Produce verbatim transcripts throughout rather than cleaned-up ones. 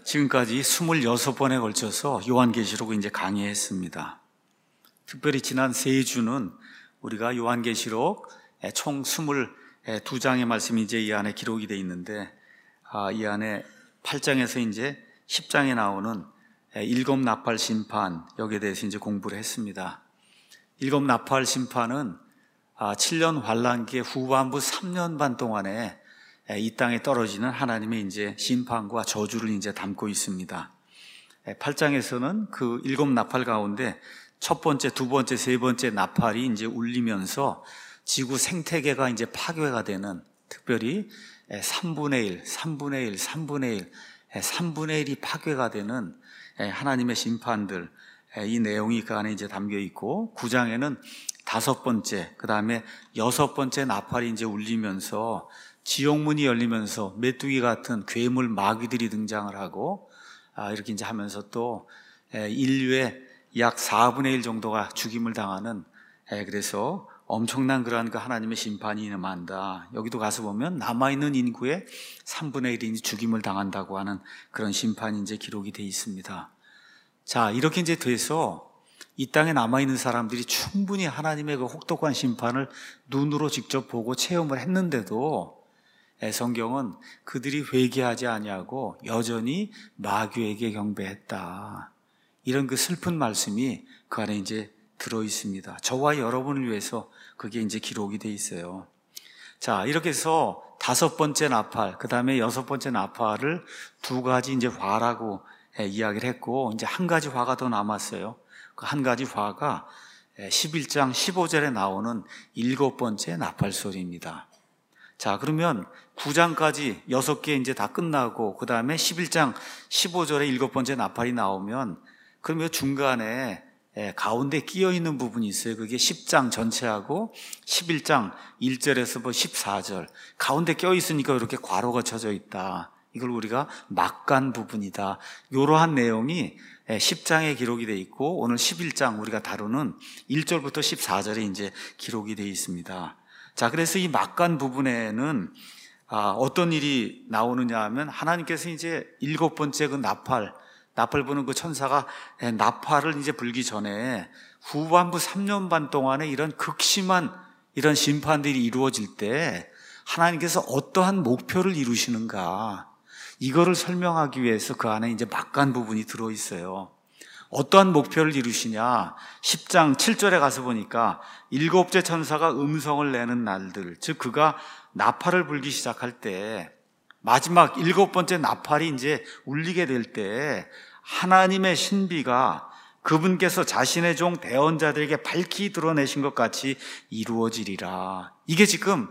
지금까지 스물여섯 번에 걸쳐서 요한계시록 이제 강의했습니다. 특별히 지난 세 주는 우리가 요한계시록 총 스물두 장의 말씀이 이제 이 안에 기록이 되어 있는데, 아, 이 안에 팔 장에서 이제 십 장에 나오는 일곱 나팔 심판, 여기에 대해서 이제 공부를 했습니다. 일곱 나팔 심판은 칠 년 환란기의 후반부 삼 년 반 동안에 이 땅에 떨어지는 하나님의 이제 심판과 저주를 이제 담고 있습니다. 팔 장에서는 그 일곱 나팔 가운데 첫 번째, 두 번째, 세 번째 나팔이 이제 울리면서 지구 생태계가 이제 파괴가 되는, 특별히 삼분의 일, 삼분의 일, 삼분의 일, 삼분의 일이 파괴가 되는 하나님의 심판들, 이 내용이 그 안에 이제 담겨 있고, 구 장에는 다섯 번째, 그 다음에 여섯 번째 나팔이 이제 울리면서 지옥문이 열리면서 메뚜기 같은 괴물 마귀들이 등장을 하고, 아, 이렇게 이제 하면서 또 인류의 약 사분의 일 정도가 죽임을 당하는, 그래서 엄청난 그러한 그 하나님의 심판이 임한다. 여기도 가서 보면 남아있는 인구의 삼분의 일이 죽임을 당한다고 하는 그런 심판이 이제 기록이 되어 있습니다. 자, 이렇게 이제 돼서 이 땅에 남아있는 사람들이 충분히 하나님의 그 혹독한 심판을 눈으로 직접 보고 체험을 했는데도 성경은 그들이 회개하지 아니하고 여전히 마귀에게 경배했다, 이런 그 슬픈 말씀이 그 안에 이제 들어 있습니다. 저와 여러분을 위해서 그게 이제 기록이 돼 있어요. 자, 이렇게 해서 다섯 번째 나팔, 그 다음에 여섯 번째 나팔을 두 가지 이제 화라고 이야기를 했고, 이제 한 가지 화가 더 남았어요. 그 한 가지 화가 십일 장 십오 절에 나오는 일곱 번째 나팔 소리입니다. 자, 그러면 구 장까지 여섯 개 이제 다 끝나고, 그 다음에 십일 장 십오 절에 일곱 번째 나팔이 나오면, 그러면 중간에 가운데 끼어 있는 부분이 있어요. 그게 십 장 전체하고 십일 장 일 절에서 뭐 십사 절, 가운데 껴 있으니까 이렇게 괄호가 쳐져 있다. 이걸 우리가 막간 부분이다. 이러한 내용이 십 장에 기록이 되어 있고, 오늘 십일 장 우리가 다루는 일 절부터 십사 절에 이제 기록이 되어 있습니다. 자, 그래서 이 막간 부분에는 아, 어떤 일이 나오느냐 하면, 하나님께서 이제 일곱 번째 그 나팔, 나팔 부는 그 천사가 나팔을 이제 불기 전에 후반부 삼 년 반 동안에 이런 극심한 이런 심판들이 이루어질 때 하나님께서 어떠한 목표를 이루시는가, 이거를 설명하기 위해서 그 안에 이제 막간 부분이 들어 있어요. 어떠한 목표를 이루시냐, 십 장 칠 절에 가서 보니까 일곱째 천사가 음성을 내는 날들, 즉 그가 나팔을 불기 시작할 때, 마지막 일곱 번째 나팔이 이제 울리게 될 때 하나님의 신비가 그분께서 자신의 종 대언자들에게 밝히 드러내신 것 같이 이루어지리라. 이게 지금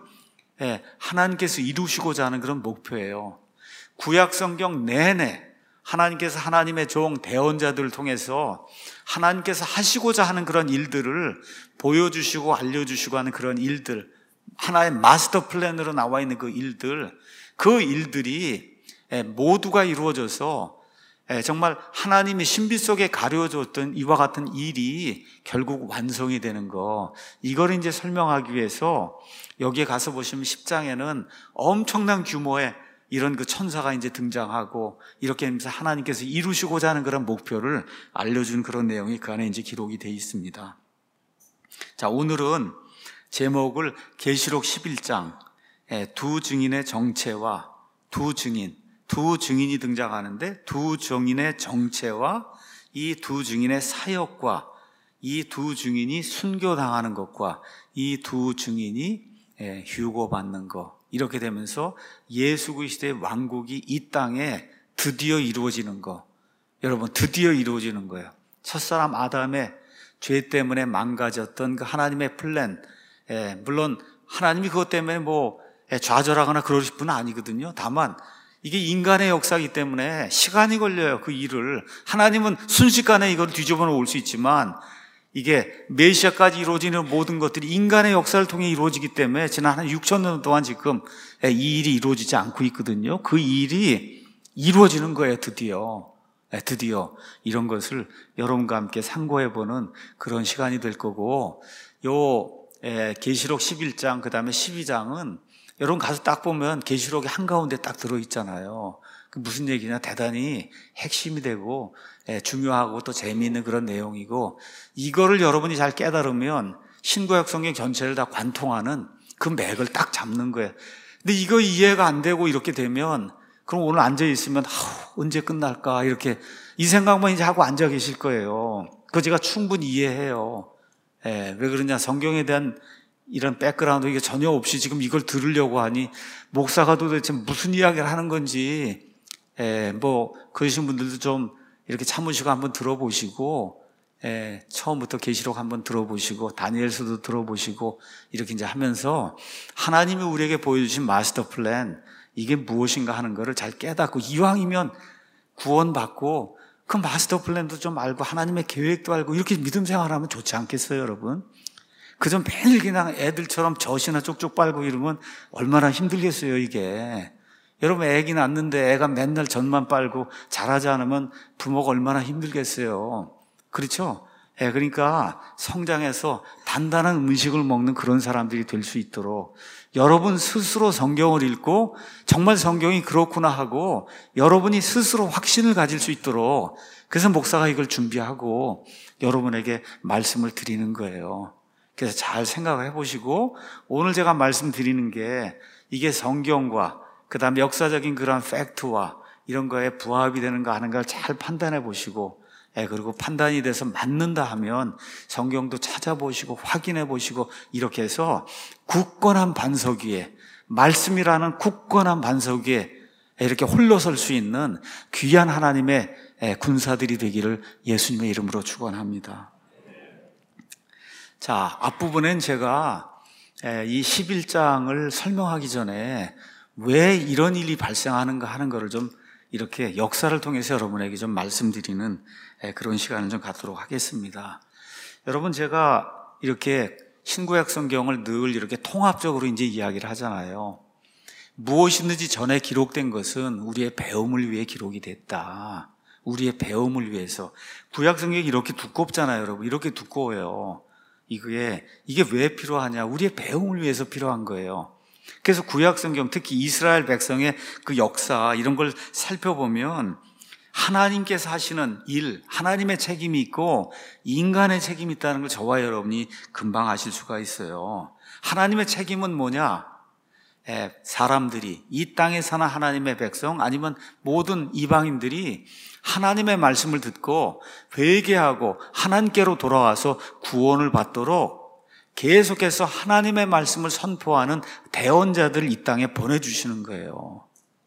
하나님께서 이루시고자 하는 그런 목표예요. 구약 성경 내내 하나님께서 하나님의 종 대언자들을 통해서 하나님께서 하시고자 하는 그런 일들을 보여주시고 알려주시고 하는 그런 일들, 하나의 마스터 플랜으로 나와 있는 그 일들, 그 일들이 모두가 이루어져서 정말 하나님의 신비 속에 가려졌던 이와 같은 일이 결국 완성이 되는 거, 이걸 이제 설명하기 위해서 여기에 가서 보시면 십 장에는 엄청난 규모의 이런 그 천사가 이제 등장하고, 이렇게 하면서 하나님께서 이루시고자 하는 그런 목표를 알려준 그런 내용이 그 안에 이제 기록이 되어 있습니다. 자, 오늘은 제목을 계시록 십일 장, 두 증인의 정체와 두 증인, 두 증인이 등장하는데, 두 증인의 정체와 이 두 증인의 사역과 이 두 증인이 순교당하는 것과 이 두 증인이 휴고받는 것, 이렇게 되면서 예수 그리스도의 왕국이 이 땅에 드디어 이루어지는 거, 여러분 드디어 이루어지는 거예요. 첫사람 아담의 죄 때문에 망가졌던 그 하나님의 플랜, 예, 물론 하나님이 그것 때문에 뭐 좌절하거나 그러실 분은 아니거든요. 다만 이게 인간의 역사이기 때문에 시간이 걸려요. 그 일을 하나님은 순식간에 이걸 뒤집어 놓을 수 있지만, 이게 메시아까지 이루어지는 모든 것들이 인간의 역사를 통해 이루어지기 때문에 지난 한 육천 년 동안 지금 이 일이 이루어지지 않고 있거든요. 그 일이 이루어지는 거예요. 드디어 드디어 이런 것을 여러분과 함께 상고해보는 그런 시간이 될 거고, 요 계시록 십일 장 그 다음에 십이 장은 여러분 가서 딱 보면 계시록이 한가운데 딱 들어있잖아요. 그 무슨 얘기냐, 대단히 핵심이 되고 예, 중요하고 또 재미있는 그런 내용이고, 이거를 여러분이 잘 깨달으면 신구약 성경 전체를 다 관통하는 그 맥을 딱 잡는 거예요. 근데 이거 이해가 안 되고 이렇게 되면 그럼 오늘 앉아있으면 아우, 언제 끝날까 이렇게 이 생각만 이제 하고 앉아 계실 거예요. 그거 제가 충분히 이해해요. 예, 왜 그러냐, 성경에 대한 이런 백그라운드 이게 전혀 없이 지금 이걸 들으려고 하니 목사가 도대체 무슨 이야기를 하는 건지, 예, 뭐 그러신 분들도 좀 이렇게 참으시고 한번 들어보시고, 예, 처음부터 계시록 한번 들어보시고 다니엘서도 들어보시고 이렇게 이제 하면서 하나님이 우리에게 보여주신 마스터 플랜, 이게 무엇인가 하는 거를 잘 깨닫고, 이왕이면 구원받고 그 마스터 플랜도 좀 알고 하나님의 계획도 알고 이렇게 믿음 생활하면 좋지 않겠어요, 여러분? 그저 매일 그냥 애들처럼 젖이나 쪽쪽 빨고 이러면 얼마나 힘들겠어요, 이게. 여러분, 애기 낳는데 애가 맨날 젖만 빨고 자라지 않으면 부모가 얼마나 힘들겠어요. 그렇죠? 예, 그러니까 성장해서 단단한 음식을 먹는 그런 사람들이 될 수 있도록 여러분 스스로 성경을 읽고 정말 성경이 그렇구나 하고 여러분이 스스로 확신을 가질 수 있도록, 그래서 목사가 이걸 준비하고 여러분에게 말씀을 드리는 거예요. 그래서 잘 생각을 해보시고, 오늘 제가 말씀드리는 게 이게 성경과 그 다음에 역사적인 그런 팩트와 이런 거에 부합이 되는가 하는가를 잘 판단해 보시고, 예, 그리고 판단이 돼서 맞는다 하면 성경도 찾아보시고 확인해 보시고, 이렇게 해서 굳건한 반석 위에, 말씀이라는 굳건한 반석 위에 이렇게 홀로 설 수 있는 귀한 하나님의 군사들이 되기를 예수님의 이름으로 축원합니다. 자, 앞부분엔 제가 이 십일 장을 설명하기 전에 왜 이런 일이 발생하는가 하는 것을 좀 이렇게 역사를 통해서 여러분에게 좀 말씀드리는 그런 시간을 좀 갖도록 하겠습니다. 여러분, 제가 이렇게 신구약 성경을 늘 이렇게 통합적으로 이제 이야기를 하잖아요. 무엇이든지 전에 기록된 것은 우리의 배움을 위해 기록이 됐다. 우리의 배움을 위해서. 구약 성경이 이렇게 두껍잖아요, 여러분. 이렇게 두꺼워요. 이게, 이게 왜 필요하냐? 우리의 배움을 위해서 필요한 거예요. 그래서 구약 성경, 특히 이스라엘 백성의 그 역사, 이런 걸 살펴보면 하나님께서 하시는 일, 하나님의 책임이 있고 인간의 책임이 있다는 걸 저와 여러분이 금방 아실 수가 있어요. 하나님의 책임은 뭐냐? 예, 사람들이, 이 땅에 사는 하나님의 백성, 아니면 모든 이방인들이 하나님의 말씀을 듣고 회개하고 하나님께로 돌아와서 구원을 받도록 계속해서 하나님의 말씀을 선포하는 대언자들을 이 땅에 보내주시는 거예요.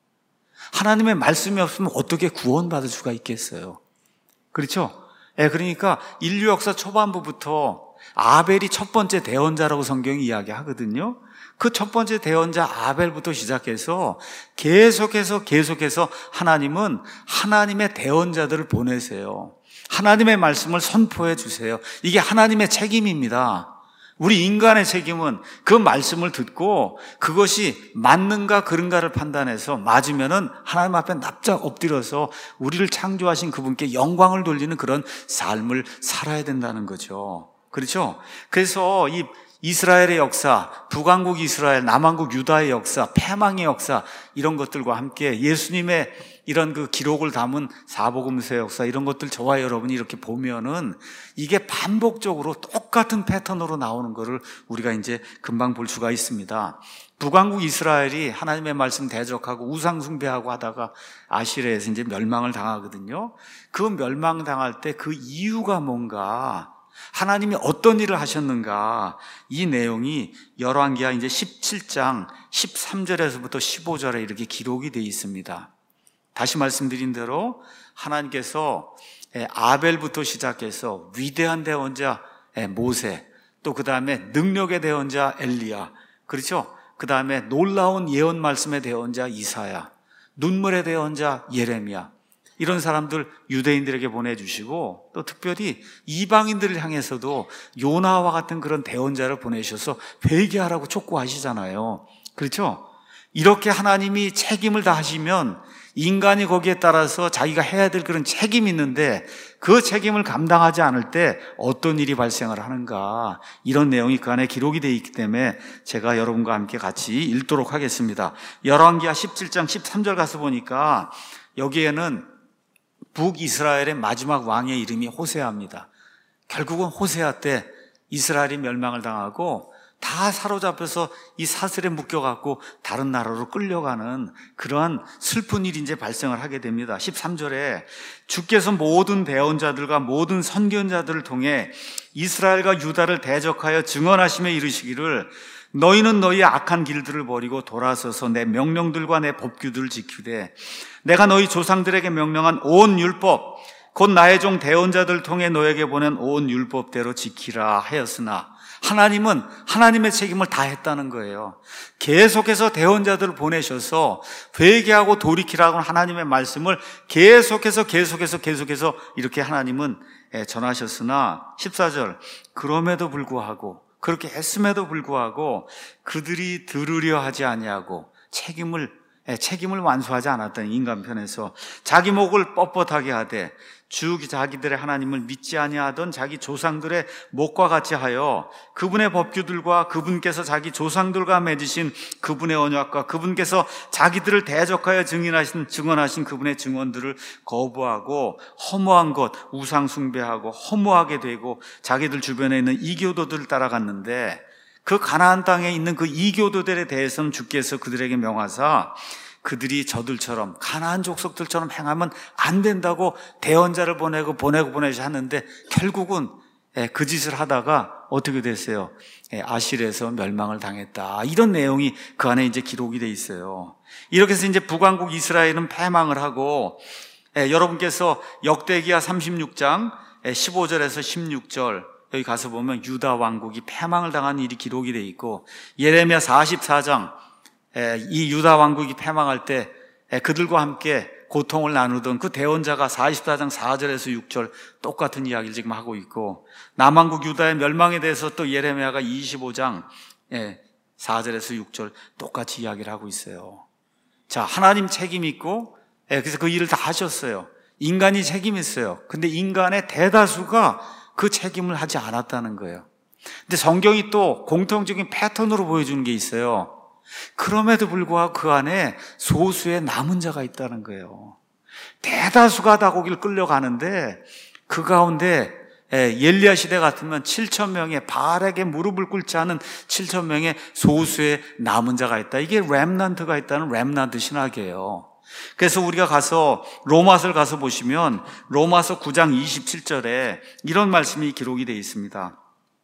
하나님의 말씀이 없으면 어떻게 구원받을 수가 있겠어요? 그렇죠? 예, 그러니까 인류 역사 초반부부터 아벨이 첫 번째 대언자라고 성경이 이야기하거든요. 그 첫 번째 대언자 아벨부터 시작해서 계속해서 계속해서 하나님은 하나님의 대언자들을 보내세요. 하나님의 말씀을 선포해 주세요. 이게 하나님의 책임입니다. 우리 인간의 책임은 그 말씀을 듣고 그것이 맞는가 그른가를 판단해서 맞으면은 하나님 앞에 납작 엎드려서 우리를 창조하신 그분께 영광을 돌리는 그런 삶을 살아야 된다는 거죠. 그렇죠? 그래서 이 이스라엘의 역사, 북왕국 이스라엘, 남왕국 유다의 역사, 패망의 역사, 이런 것들과 함께 예수님의 이런 그 기록을 담은 사복음서의 역사, 이런 것들 저와 여러분이 이렇게 보면은 이게 반복적으로 똑같은 패턴으로 나오는 거를 우리가 이제 금방 볼 수가 있습니다. 북왕국 이스라엘이 하나님의 말씀 대적하고 우상숭배하고 하다가 아시리아에서 이제 멸망을 당하거든요. 그 멸망당할 때 그 이유가 뭔가, 하나님이 어떤 일을 하셨는가, 이 내용이 열왕기하 이제 십칠 장 십삼 절에서부터 십오 절에 이렇게 기록이 되어 있습니다. 다시 말씀드린 대로 하나님께서 아벨부터 시작해서 위대한 대언자 모세, 또 그 다음에 능력의 대언자 엘리야, 그렇죠? 그 다음에 놀라운 예언 말씀의 대언자 이사야, 눈물의 대언자 예레미야, 이런 사람들 유대인들에게 보내주시고, 또 특별히 이방인들을 향해서도 요나와 같은 그런 대언자를 보내셔서 회개하라고 촉구하시잖아요. 그렇죠? 이렇게 하나님이 책임을 다하시면 인간이 거기에 따라서 자기가 해야 될 그런 책임이 있는데 그 책임을 감당하지 않을 때 어떤 일이 발생을 하는가, 이런 내용이 그 안에 기록이 되어 있기 때문에 제가 여러분과 함께 같이 읽도록 하겠습니다. 열왕기하 십칠 장 십삼 절 가서 보니까 여기에는 북이스라엘의 마지막 왕의 이름이 호세아입니다. 결국은 호세아 때 이스라엘이 멸망을 당하고 다 사로잡혀서 이 사슬에 묶여갖고 다른 나라로 끌려가는 그러한 슬픈 일이 이제 발생을 하게 됩니다. 십삼 절에 주께서 모든 대언자들과 모든 선견자들을 통해 이스라엘과 유다를 대적하여 증언하시며 이르시기를 너희는 너희의 악한 길들을 버리고 돌아서서 내 명령들과 내 법규들을 지키되 내가 너희 조상들에게 명령한 온 율법 곧 나의 종 대언자들을 통해 너에게 보낸 온 율법대로 지키라 하였으나, 하나님은 하나님의 책임을 다 했다는 거예요. 계속해서 대언자들을 보내셔서 회개하고 돌이키라고 하나님의 말씀을 계속해서 계속해서 계속해서 이렇게 하나님은 전하셨으나, 십사 절 그럼에도 불구하고, 그렇게 했음에도 불구하고 그들이 들으려 하지 아니하고 책임을 책임을 완수하지 않았던 인간 편에서 자기 목을 뻣뻣하게 하되 주 자기들의 하나님을 믿지 아니하던 자기 조상들의 목과 같이 하여 그분의 법규들과 그분께서 자기 조상들과 맺으신 그분의 언약과 그분께서 자기들을 대적하여 증인하신 증언하신 그분의 증언들을 거부하고 허무한 것 우상 숭배하고 허무하게 되고 자기들 주변에 있는 이교도들을 따라갔는데, 그 가나안 땅에 있는 그 이교도들에 대해서는 주께서 그들에게 명하사 그들이 저들처럼 가나안 족속들처럼 행하면 안 된다고 대언자를 보내고 보내고 보내시 하는데, 결국은 그 짓을 하다가 어떻게 됐어요? 아실에서 멸망을 당했다. 이런 내용이 그 안에 이제 기록이 돼 있어요. 이렇게 해서 이제 북왕국 이스라엘은 패망을 하고, 여러분께서 역대기하 삼십육 장 십오 절에서 십육 절 여기 가서 보면 유다 왕국이 패망을 당한 일이 기록이 돼 있고, 예레미야 사십사 장 이 유다 왕국이 패망할 때 그들과 함께 고통을 나누던 그 대언자가 사십사 장 사 절에서 육 절 똑같은 이야기를 지금 하고 있고, 남왕국 유다의 멸망에 대해서 또 예레미야가 이십오 장 사 절에서 육 절 똑같이 이야기를 하고 있어요. 자, 하나님 책임 있고, 그래서 그 일을 다 하셨어요. 인간이 책임 있어요. 근데 인간의 대다수가 그 책임을 하지 않았다는 거예요. 근데 성경이 또 공통적인 패턴으로 보여주는 게 있어요. 그럼에도 불구하고 그 안에 소수의 남은 자가 있다는 거예요. 대다수가 다 거길 끌려가는데 그 가운데 엘리야 시대 같으면 칠천 명의 바알에게 무릎을 꿇지 않은 칠천 명의 소수의 남은 자가 있다. 이게 렘넌트가 있다는 렘넌트 신학이에요. 그래서 우리가 가서 로마서를 가서 보시면 로마서 구 장 이십칠 절에 이런 말씀이 기록이 되어 있습니다.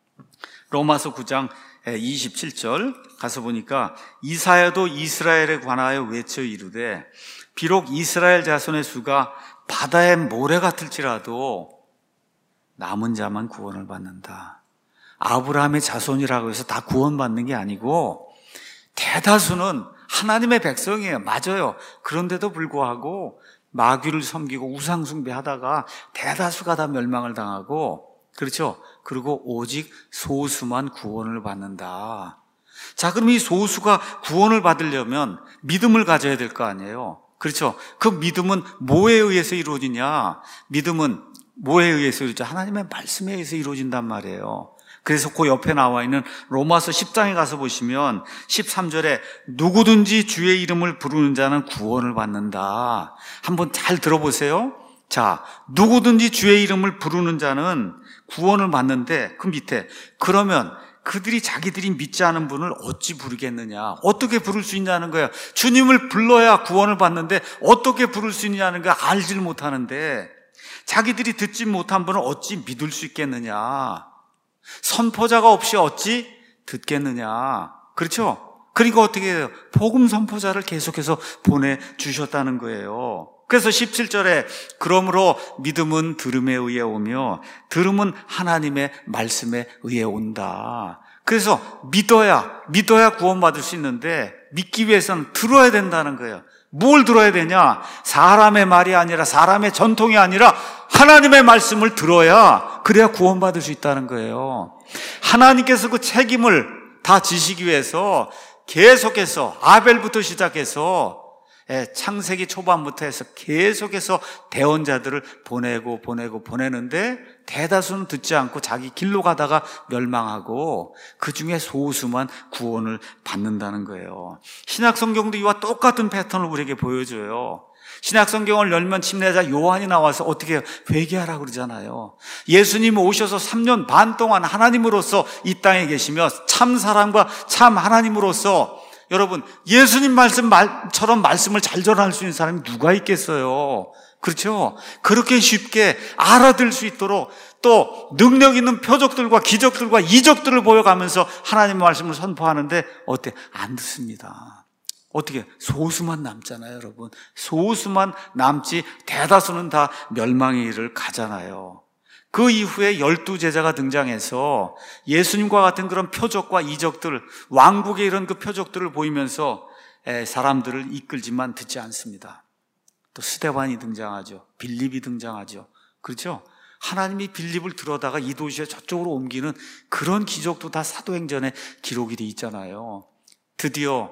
로마서 구 장 이십칠 절 가서 보니까 이사야도 이스라엘에 관하여 외쳐 이르되 비록 이스라엘 자손의 수가 바다의 모래 같을지라도 남은 자만 구원을 받는다. 아브라함의 자손이라고 해서 다 구원받는 게 아니고 대다수는 하나님의 백성이에요. 맞아요. 그런데도 불구하고 마귀를 섬기고 우상 숭배하다가 대다수가 다 멸망을 당하고, 그렇죠? 그리고 오직 소수만 구원을 받는다. 자, 그럼 이 소수가 구원을 받으려면 믿음을 가져야 될 거 아니에요. 그렇죠? 그 믿음은 뭐에 의해서 이루어지냐? 믿음은 뭐에 의해서 이루어지죠? 하나님의 말씀에 의해서 이루어진단 말이에요. 그래서 그 옆에 나와 있는 로마서 십 장에 가서 보시면 십삼 절에 누구든지 주의 이름을 부르는 자는 구원을 받는다. 한번 잘 들어보세요. 자, 누구든지 주의 이름을 부르는 자는 구원을 받는데, 그 밑에 그러면 그들이 자기들이 믿지 않은 분을 어찌 부르겠느냐? 어떻게 부를 수 있냐는 거야. 주님을 불러야 구원을 받는데 어떻게 부를 수 있냐는 거 알지를 못하는데 자기들이 듣지 못한 분을 어찌 믿을 수 있겠느냐? 선포자가 없이 어찌 듣겠느냐? 그렇죠? 그러니까 어떻게 해요? 복음 선포자를 계속해서 보내주셨다는 거예요. 그래서 십칠 절에 그러므로 믿음은 들음에 의해 오며 들음은 하나님의 말씀에 의해 온다. 그래서 믿어야 믿어야 구원받을 수 있는데 믿기 위해서는 들어야 된다는 거예요. 뭘 들어야 되냐? 사람의 말이 아니라 사람의 전통이 아니라 하나님의 말씀을 들어야, 그래야 구원받을 수 있다는 거예요. 하나님께서 그 책임을 다 지시기 위해서 계속해서 아벨부터 시작해서 창세기 초반부터 해서 계속해서 대언자들을 보내고 보내고 보내는데 대다수는 듣지 않고 자기 길로 가다가 멸망하고 그 중에 소수만 구원을 받는다는 거예요. 신약성경도 이와 똑같은 패턴을 우리에게 보여줘요. 신약성경을 열면 침례자 요한이 나와서 어떻게 회개하라고 그러잖아요. 예수님 오셔서 삼 년 반 동안 하나님으로서 이 땅에 계시며 참 사람과 참 하나님으로서 여러분 예수님 말씀처럼 말씀을 잘 전할 수 있는 사람이 누가 있겠어요? 그렇죠? 그렇게 쉽게 알아들 수 있도록 또 능력 있는 표적들과 기적들과 이적들을 보여가면서 하나님의 말씀을 선포하는데 어때? 안 듣습니다. 어떻게? 소수만 남잖아요, 여러분. 소수만 남지 대다수는 다 멸망의 길을 가잖아요. 그 이후에 열두 제자가 등장해서 예수님과 같은 그런 표적과 이적들, 왕국의 이런 그 표적들을 보이면서 사람들을 이끌지만 듣지 않습니다. 또 스데반이 등장하죠. 빌립이 등장하죠. 그렇죠? 하나님이 빌립을 들어다가 이 도시에 저쪽으로 옮기는 그런 기적도 다 사도행전에 기록이 돼 있잖아요. 드디어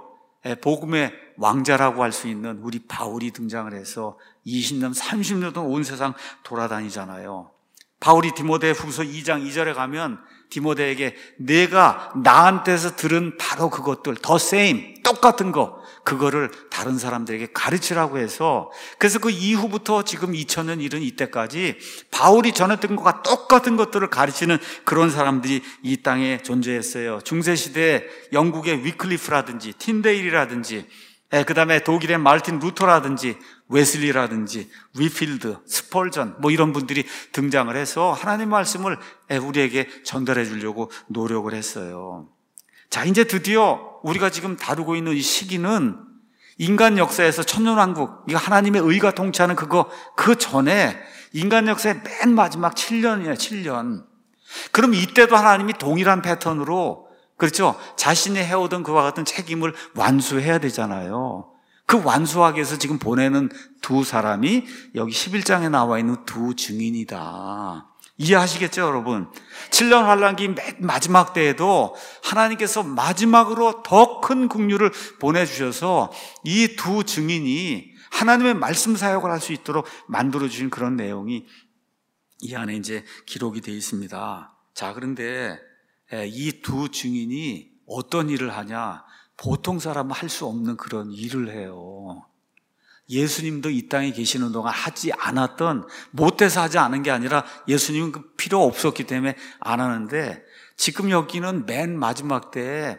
복음의 왕자라고 할 수 있는 우리 바울이 등장을 해서 이십 년, 삼십 년 동안 온 세상 돌아다니잖아요. 바울이 디모데 후서 이 장 이 절에 가면 디모데에게 내가 나한테서 들은 바로 그것들, the same, 똑같은 거, 그거를 다른 사람들에게 가르치라고 해서 그래서 그 이후부터 지금 이천 년 이른 이때까지 바울이 전했던 것과 똑같은 것들을 가르치는 그런 사람들이 이 땅에 존재했어요. 중세시대에 영국의 위클리프라든지 틴데일이라든지 그 다음에 독일의 말틴 루터라든지 웨슬리라든지 위필드, 스펄전 뭐 이런 분들이 등장을 해서 하나님 말씀을 우리에게 전달해 주려고 노력을 했어요. 자, 이제 드디어 우리가 지금 다루고 있는 이 시기는 인간 역사에서 천년왕국, 이거 하나님의 의가 통치하는 그거, 그 전에 인간 역사의 맨 마지막 칠 년이에요, 칠 년. 그럼 이때도 하나님이 동일한 패턴으로, 그렇죠? 자신이 해오던 그와 같은 책임을 완수해야 되잖아요. 그 완수하기 위해서 지금 보내는 두 사람이 여기 십일 장에 나와 있는 두 증인이다. 이해하시겠죠, 여러분? 칠 년 환란기 맨 마지막 때에도 하나님께서 마지막으로 더 큰 긍휼을 보내주셔서 이 두 증인이 하나님의 말씀 사역을 할 수 있도록 만들어주신 그런 내용이 이 안에 이제 기록이 되어 있습니다. 자, 그런데 이 두 증인이 어떤 일을 하냐? 보통 사람은 할 수 없는 그런 일을 해요. 예수님도 이 땅에 계시는 동안 하지 않았던, 못해서 하지 않은 게 아니라 예수님은 그 필요 없었기 때문에 안 하는데 지금 여기는 맨 마지막 때에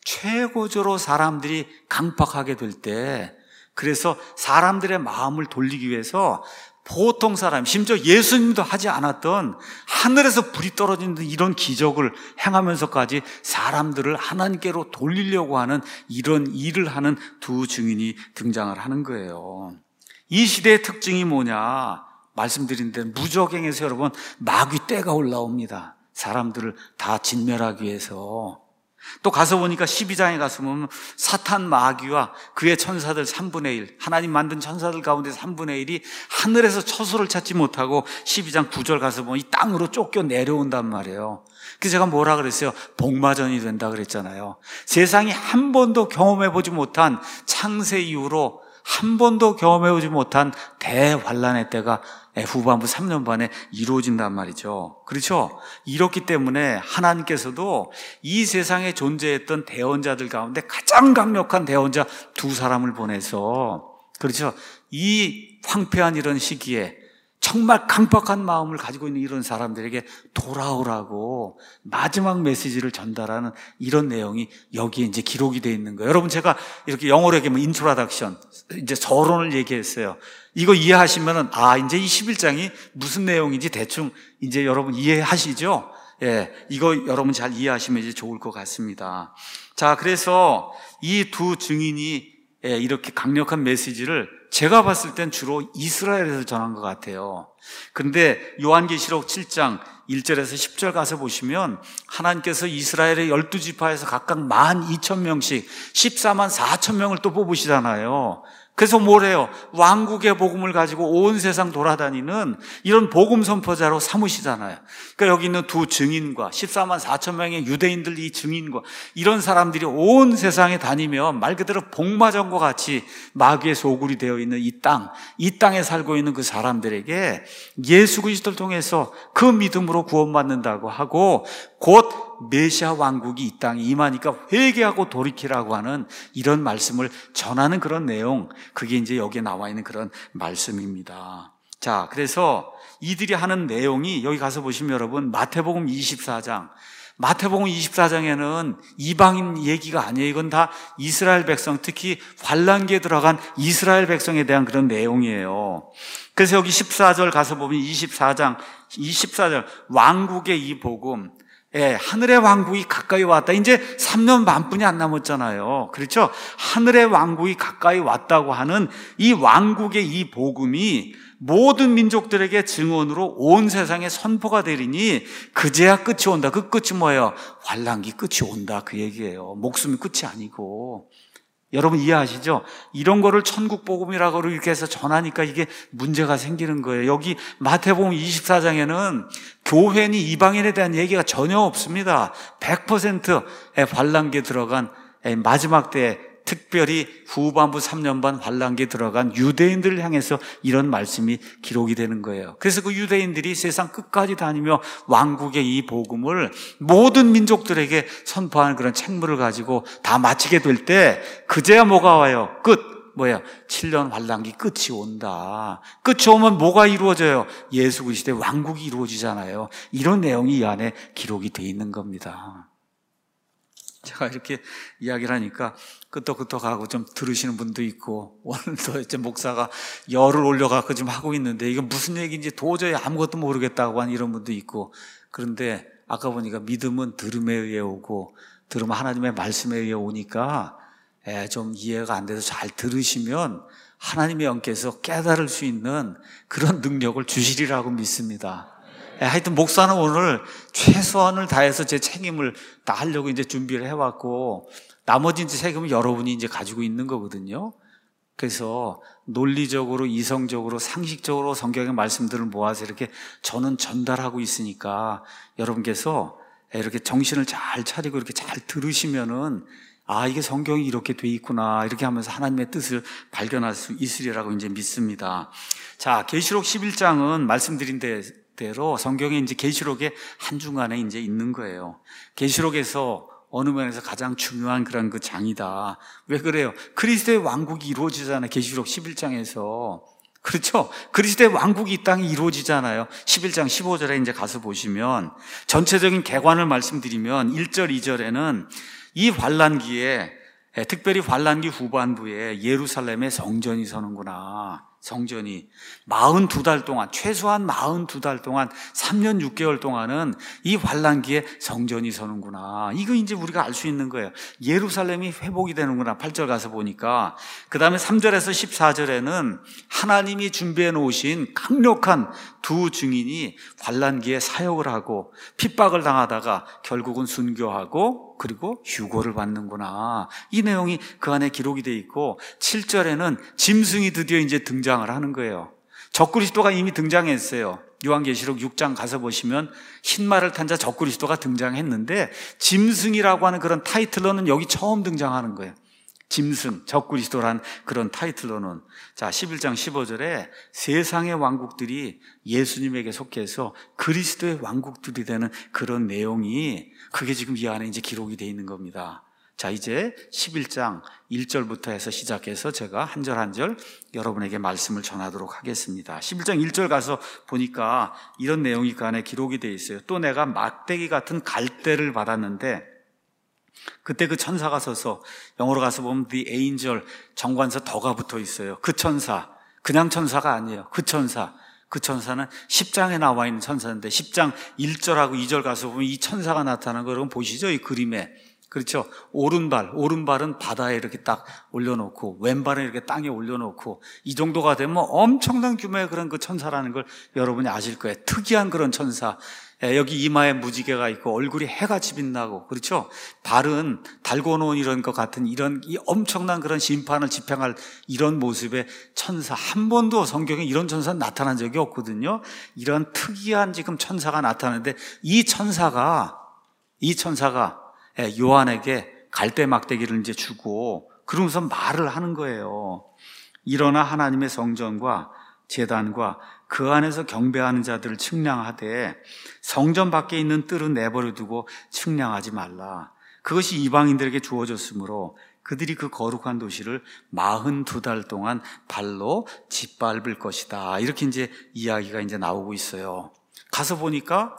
최고조로 사람들이 강팍하게 될 때, 그래서 사람들의 마음을 돌리기 위해서 보통 사람, 심지어 예수님도 하지 않았던 하늘에서 불이 떨어지는 이런 기적을 행하면서까지 사람들을 하나님께로 돌리려고 하는 이런 일을 하는 두 증인이 등장을 하는 거예요. 이 시대의 특징이 뭐냐? 말씀드린 대로 무적행에서 여러분 마귀 떼가 올라옵니다. 사람들을 다 진멸하기 위해서. 또 가서 보니까 십이 장에 가서 보면 사탄 마귀와 그의 천사들 삼분의 일, 하나님 만든 천사들 가운데 삼분의 일이 하늘에서 처소를 찾지 못하고 십이 장 구 절 가서 보면 이 땅으로 쫓겨 내려온단 말이에요. 그래서 제가 뭐라 그랬어요? 복마전이 된다 그랬잖아요. 세상이 한 번도 경험해보지 못한, 창세 이후로 한 번도 경험해보지 못한 대환란의 때가 후반부 삼 년 반에 이루어진단 말이죠. 그렇죠? 이렇기 때문에 하나님께서도 이 세상에 존재했던 대언자들 가운데 가장 강력한 대언자 두 사람을 보내서, 그렇죠? 이 황폐한 이런 시기에 정말 강박한 마음을 가지고 있는 이런 사람들에게 돌아오라고 마지막 메시지를 전달하는 이런 내용이 여기에 이제 기록이 되어 있는 거예요. 여러분, 제가 이렇게 영어로 얘기하면 인트로덕션, 이제 서론을 얘기했어요. 이거 이해하시면은, 아, 이제 이 십일 장이 무슨 내용인지 대충 이제 여러분 이해하시죠? 예, 이거 여러분 잘 이해하시면 이제 좋을 것 같습니다. 자, 그래서 이 두 증인이 예, 이렇게 강력한 메시지를 제가 봤을 땐 주로 이스라엘에서 전한 것 같아요. 그런데 요한계시록 칠 장 일 절에서 십 절 가서 보시면 하나님께서 이스라엘의 열두 지파에서 각각 만 이천 명씩 십사만 사천 명을 또 뽑으시잖아요. 그래서 뭐래요? 왕국의 복음을 가지고 온 세상 돌아다니는 이런 복음 선포자로 삼으시잖아요. 그러니까 여기 있는 두 증인과 십사만 사천 명의 유대인들 이 증인과 이런 사람들이 온 세상에 다니며 말 그대로 복마전과 같이 마귀의 소굴이 되어 있는 이 땅, 이 땅에 살고 있는 그 사람들에게 예수 그리스도를 통해서 그 믿음으로 구원받는다고 하고 곧 메시아 왕국이 이 땅에 임하니까 회개하고 돌이키라고 하는 이런 말씀을 전하는 그런 내용, 그게 이제 여기에 나와 있는 그런 말씀입니다. 자, 그래서 이들이 하는 내용이 여기 가서 보시면 여러분 마태복음 이십사 장, 마태복음 이십사 장에는 이방인 얘기가 아니에요. 이건 다 이스라엘 백성, 특히 환란기에 들어간 이스라엘 백성에 대한 그런 내용이에요. 그래서 여기 십사 절 가서 보면 이십사 장, 이십사 절 왕국의 이 복음, 예, 하늘의 왕국이 가까이 왔다. 이제 삼 년 반뿐이 안 남았잖아요. 그렇죠? 하늘의 왕국이 가까이 왔다고 하는 이 왕국의 이 복음이 모든 민족들에게 증언으로 온 세상에 선포가 되리니 그제야 끝이 온다. 그 끝이 뭐예요? 환란기 끝이 온다. 그 얘기예요. 목숨이 끝이 아니고. 여러분 이해하시죠? 이런 거를 천국 복음이라고 이렇게 해서 전하니까 이게 문제가 생기는 거예요. 여기 마태복음 이십사 장에는 교회니 이방인에 대한 얘기가 전혀 없습니다. 백 퍼센트 환란기에 들어간 마지막 때에 특별히 후반부 삼 년 반 환란기에 들어간 유대인들을 향해서 이런 말씀이 기록이 되는 거예요. 그래서 그 유대인들이 세상 끝까지 다니며 왕국의 이 복음을 모든 민족들에게 선포하는 그런 책무를 가지고 다 마치게 될 때 그제야 뭐가 와요? 끝! 뭐예요? 칠 년 환란기 끝이 온다. 끝이 오면 뭐가 이루어져요? 예수 그리스도의 왕국이 이루어지잖아요. 이런 내용이 이 안에 기록이 돼 있는 겁니다. 제가 이렇게 이야기를 하니까 끄떡끄떡하고 좀 들으시는 분도 있고, 오늘도 이제 목사가 열을 올려갖고 좀 하고 있는데 이게 무슨 얘기인지 도저히 아무것도 모르겠다고 하는 이런 분도 있고, 그런데 아까 보니까 믿음은 들음에 의해 오고 들으면 하나님의 말씀에 의해 오니까 좀 이해가 안 돼서 잘 들으시면 하나님의 영께서 깨달을 수 있는 그런 능력을 주시리라고 믿습니다. 하여튼 목사는 오늘 최선을 다해서 제 책임을 다 하려고 이제 준비를 해왔고, 나머지 이제 책임은 여러분이 이제 가지고 있는 거거든요. 그래서 논리적으로, 이성적으로, 상식적으로 성경의 말씀들을 모아서 이렇게 저는 전달하고 있으니까 여러분께서 이렇게 정신을 잘 차리고 이렇게 잘 들으시면은 아, 이게 성경이 이렇게 돼 있구나, 이렇게 하면서 하나님의 뜻을 발견할 수 있으리라고 이제 믿습니다. 자, 계시록 십일 장은 말씀드린 대 대로 성경에 이제 계시록의 한중간에 이제 있는 거예요. 계시록에서 어느 면에서 가장 중요한 그런 그 장이다. 왜 그래요? 그리스도의 왕국이 이루어지잖아요. 계시록 십일 장에서. 그렇죠? 그리스도의 왕국이 이 땅에 이루어지잖아요. 십일 장 십오 절에 이제 가서 보시면 전체적인 개관을 말씀드리면 일 절, 이 절에는 이 환란기에, 특별히 환란기 후반부에 예루살렘의 성전이 서는구나. 성전이 사십이 달 동안, 최소한 사십이 달 동안 삼 년 육 개월 동안은 이 환란기에 성전이 서는구나. 이거 이제 우리가 알 수 있는 거예요. 예루살렘이 회복이 되는구나. 팔 절 가서 보니까. 그 다음에 삼 절에서 십사 절에는 하나님이 준비해 놓으신 강력한 두 증인이 환란기에 사역을 하고 핍박을 당하다가 결국은 순교하고 그리고 휴고를 받는구나. 이 내용이 그 안에 기록이 되어 있고, 칠 절에는 짐승이 드디어 이제 등장을 하는 거예요. 적그리스도가 이미 등장했어요. 요한계시록 육 장 가서 보시면 흰말을 탄 자 적그리스도가 등장했는데 짐승이라고 하는 그런 타이틀로는 여기 처음 등장하는 거예요. 짐승, 적그리스도란 그런 타이틀로는. 자, 십일 장 십오 절에 세상의 왕국들이 예수님에게 속해서 그리스도의 왕국들이 되는 그런 내용이, 그게 지금 이 안에 이제 기록이 되어 있는 겁니다. 자, 이제 십일 장 일 절부터 해서 시작해서 제가 한 절 한 절 여러분에게 말씀을 전하도록 하겠습니다. 십일 장 일 절 가서 보니까 이런 내용이 그 안에 기록이 되어 있어요. 또 내가 막대기 같은 갈대를 받았는데, 그때 그 천사가 서서, 영어로 가서 보면 the angel, 정관사 더가 붙어 있어요. 그 천사, 그냥 천사가 아니에요. 그 천사, 그 천사는 십 장에 나와 있는 천사인데 십 장 일 절하고 이 절 가서 보면 이 천사가 나타나는 거 여러분 보시죠? 이 그림에 그렇죠? 오른발, 오른발은 바다에 이렇게 딱 올려놓고 왼발은 이렇게 땅에 올려놓고 이 정도가 되면 엄청난 규모의 그런 그 천사라는 걸 여러분이 아실 거예요. 특이한 그런 천사. 여기 이마에 무지개가 있고 얼굴이 해같이 빛나고, 그렇죠? 발은 달고 놓은 이런 것 같은 이런 이 엄청난 그런 심판을 집행할 이런 모습의 천사. 한 번도 성경에 이런 천사는 나타난 적이 없거든요. 이런 특이한 지금 천사가 나타나는데 이 천사가 이 천사가 요한에게 갈대 막대기를 이제 주고 그러면서 말을 하는 거예요. 일어나 하나님의 성전과 제단과 그 안에서 경배하는 자들을 측량하되 성전 밖에 있는 뜰은 내버려 두고 측량하지 말라. 그것이 이방인들에게 주어졌으므로 그들이 그 거룩한 도시를 마흔두 달 동안 발로 짓밟을 것이다. 이렇게 이제 이야기가 이제 나오고 있어요. 가서 보니까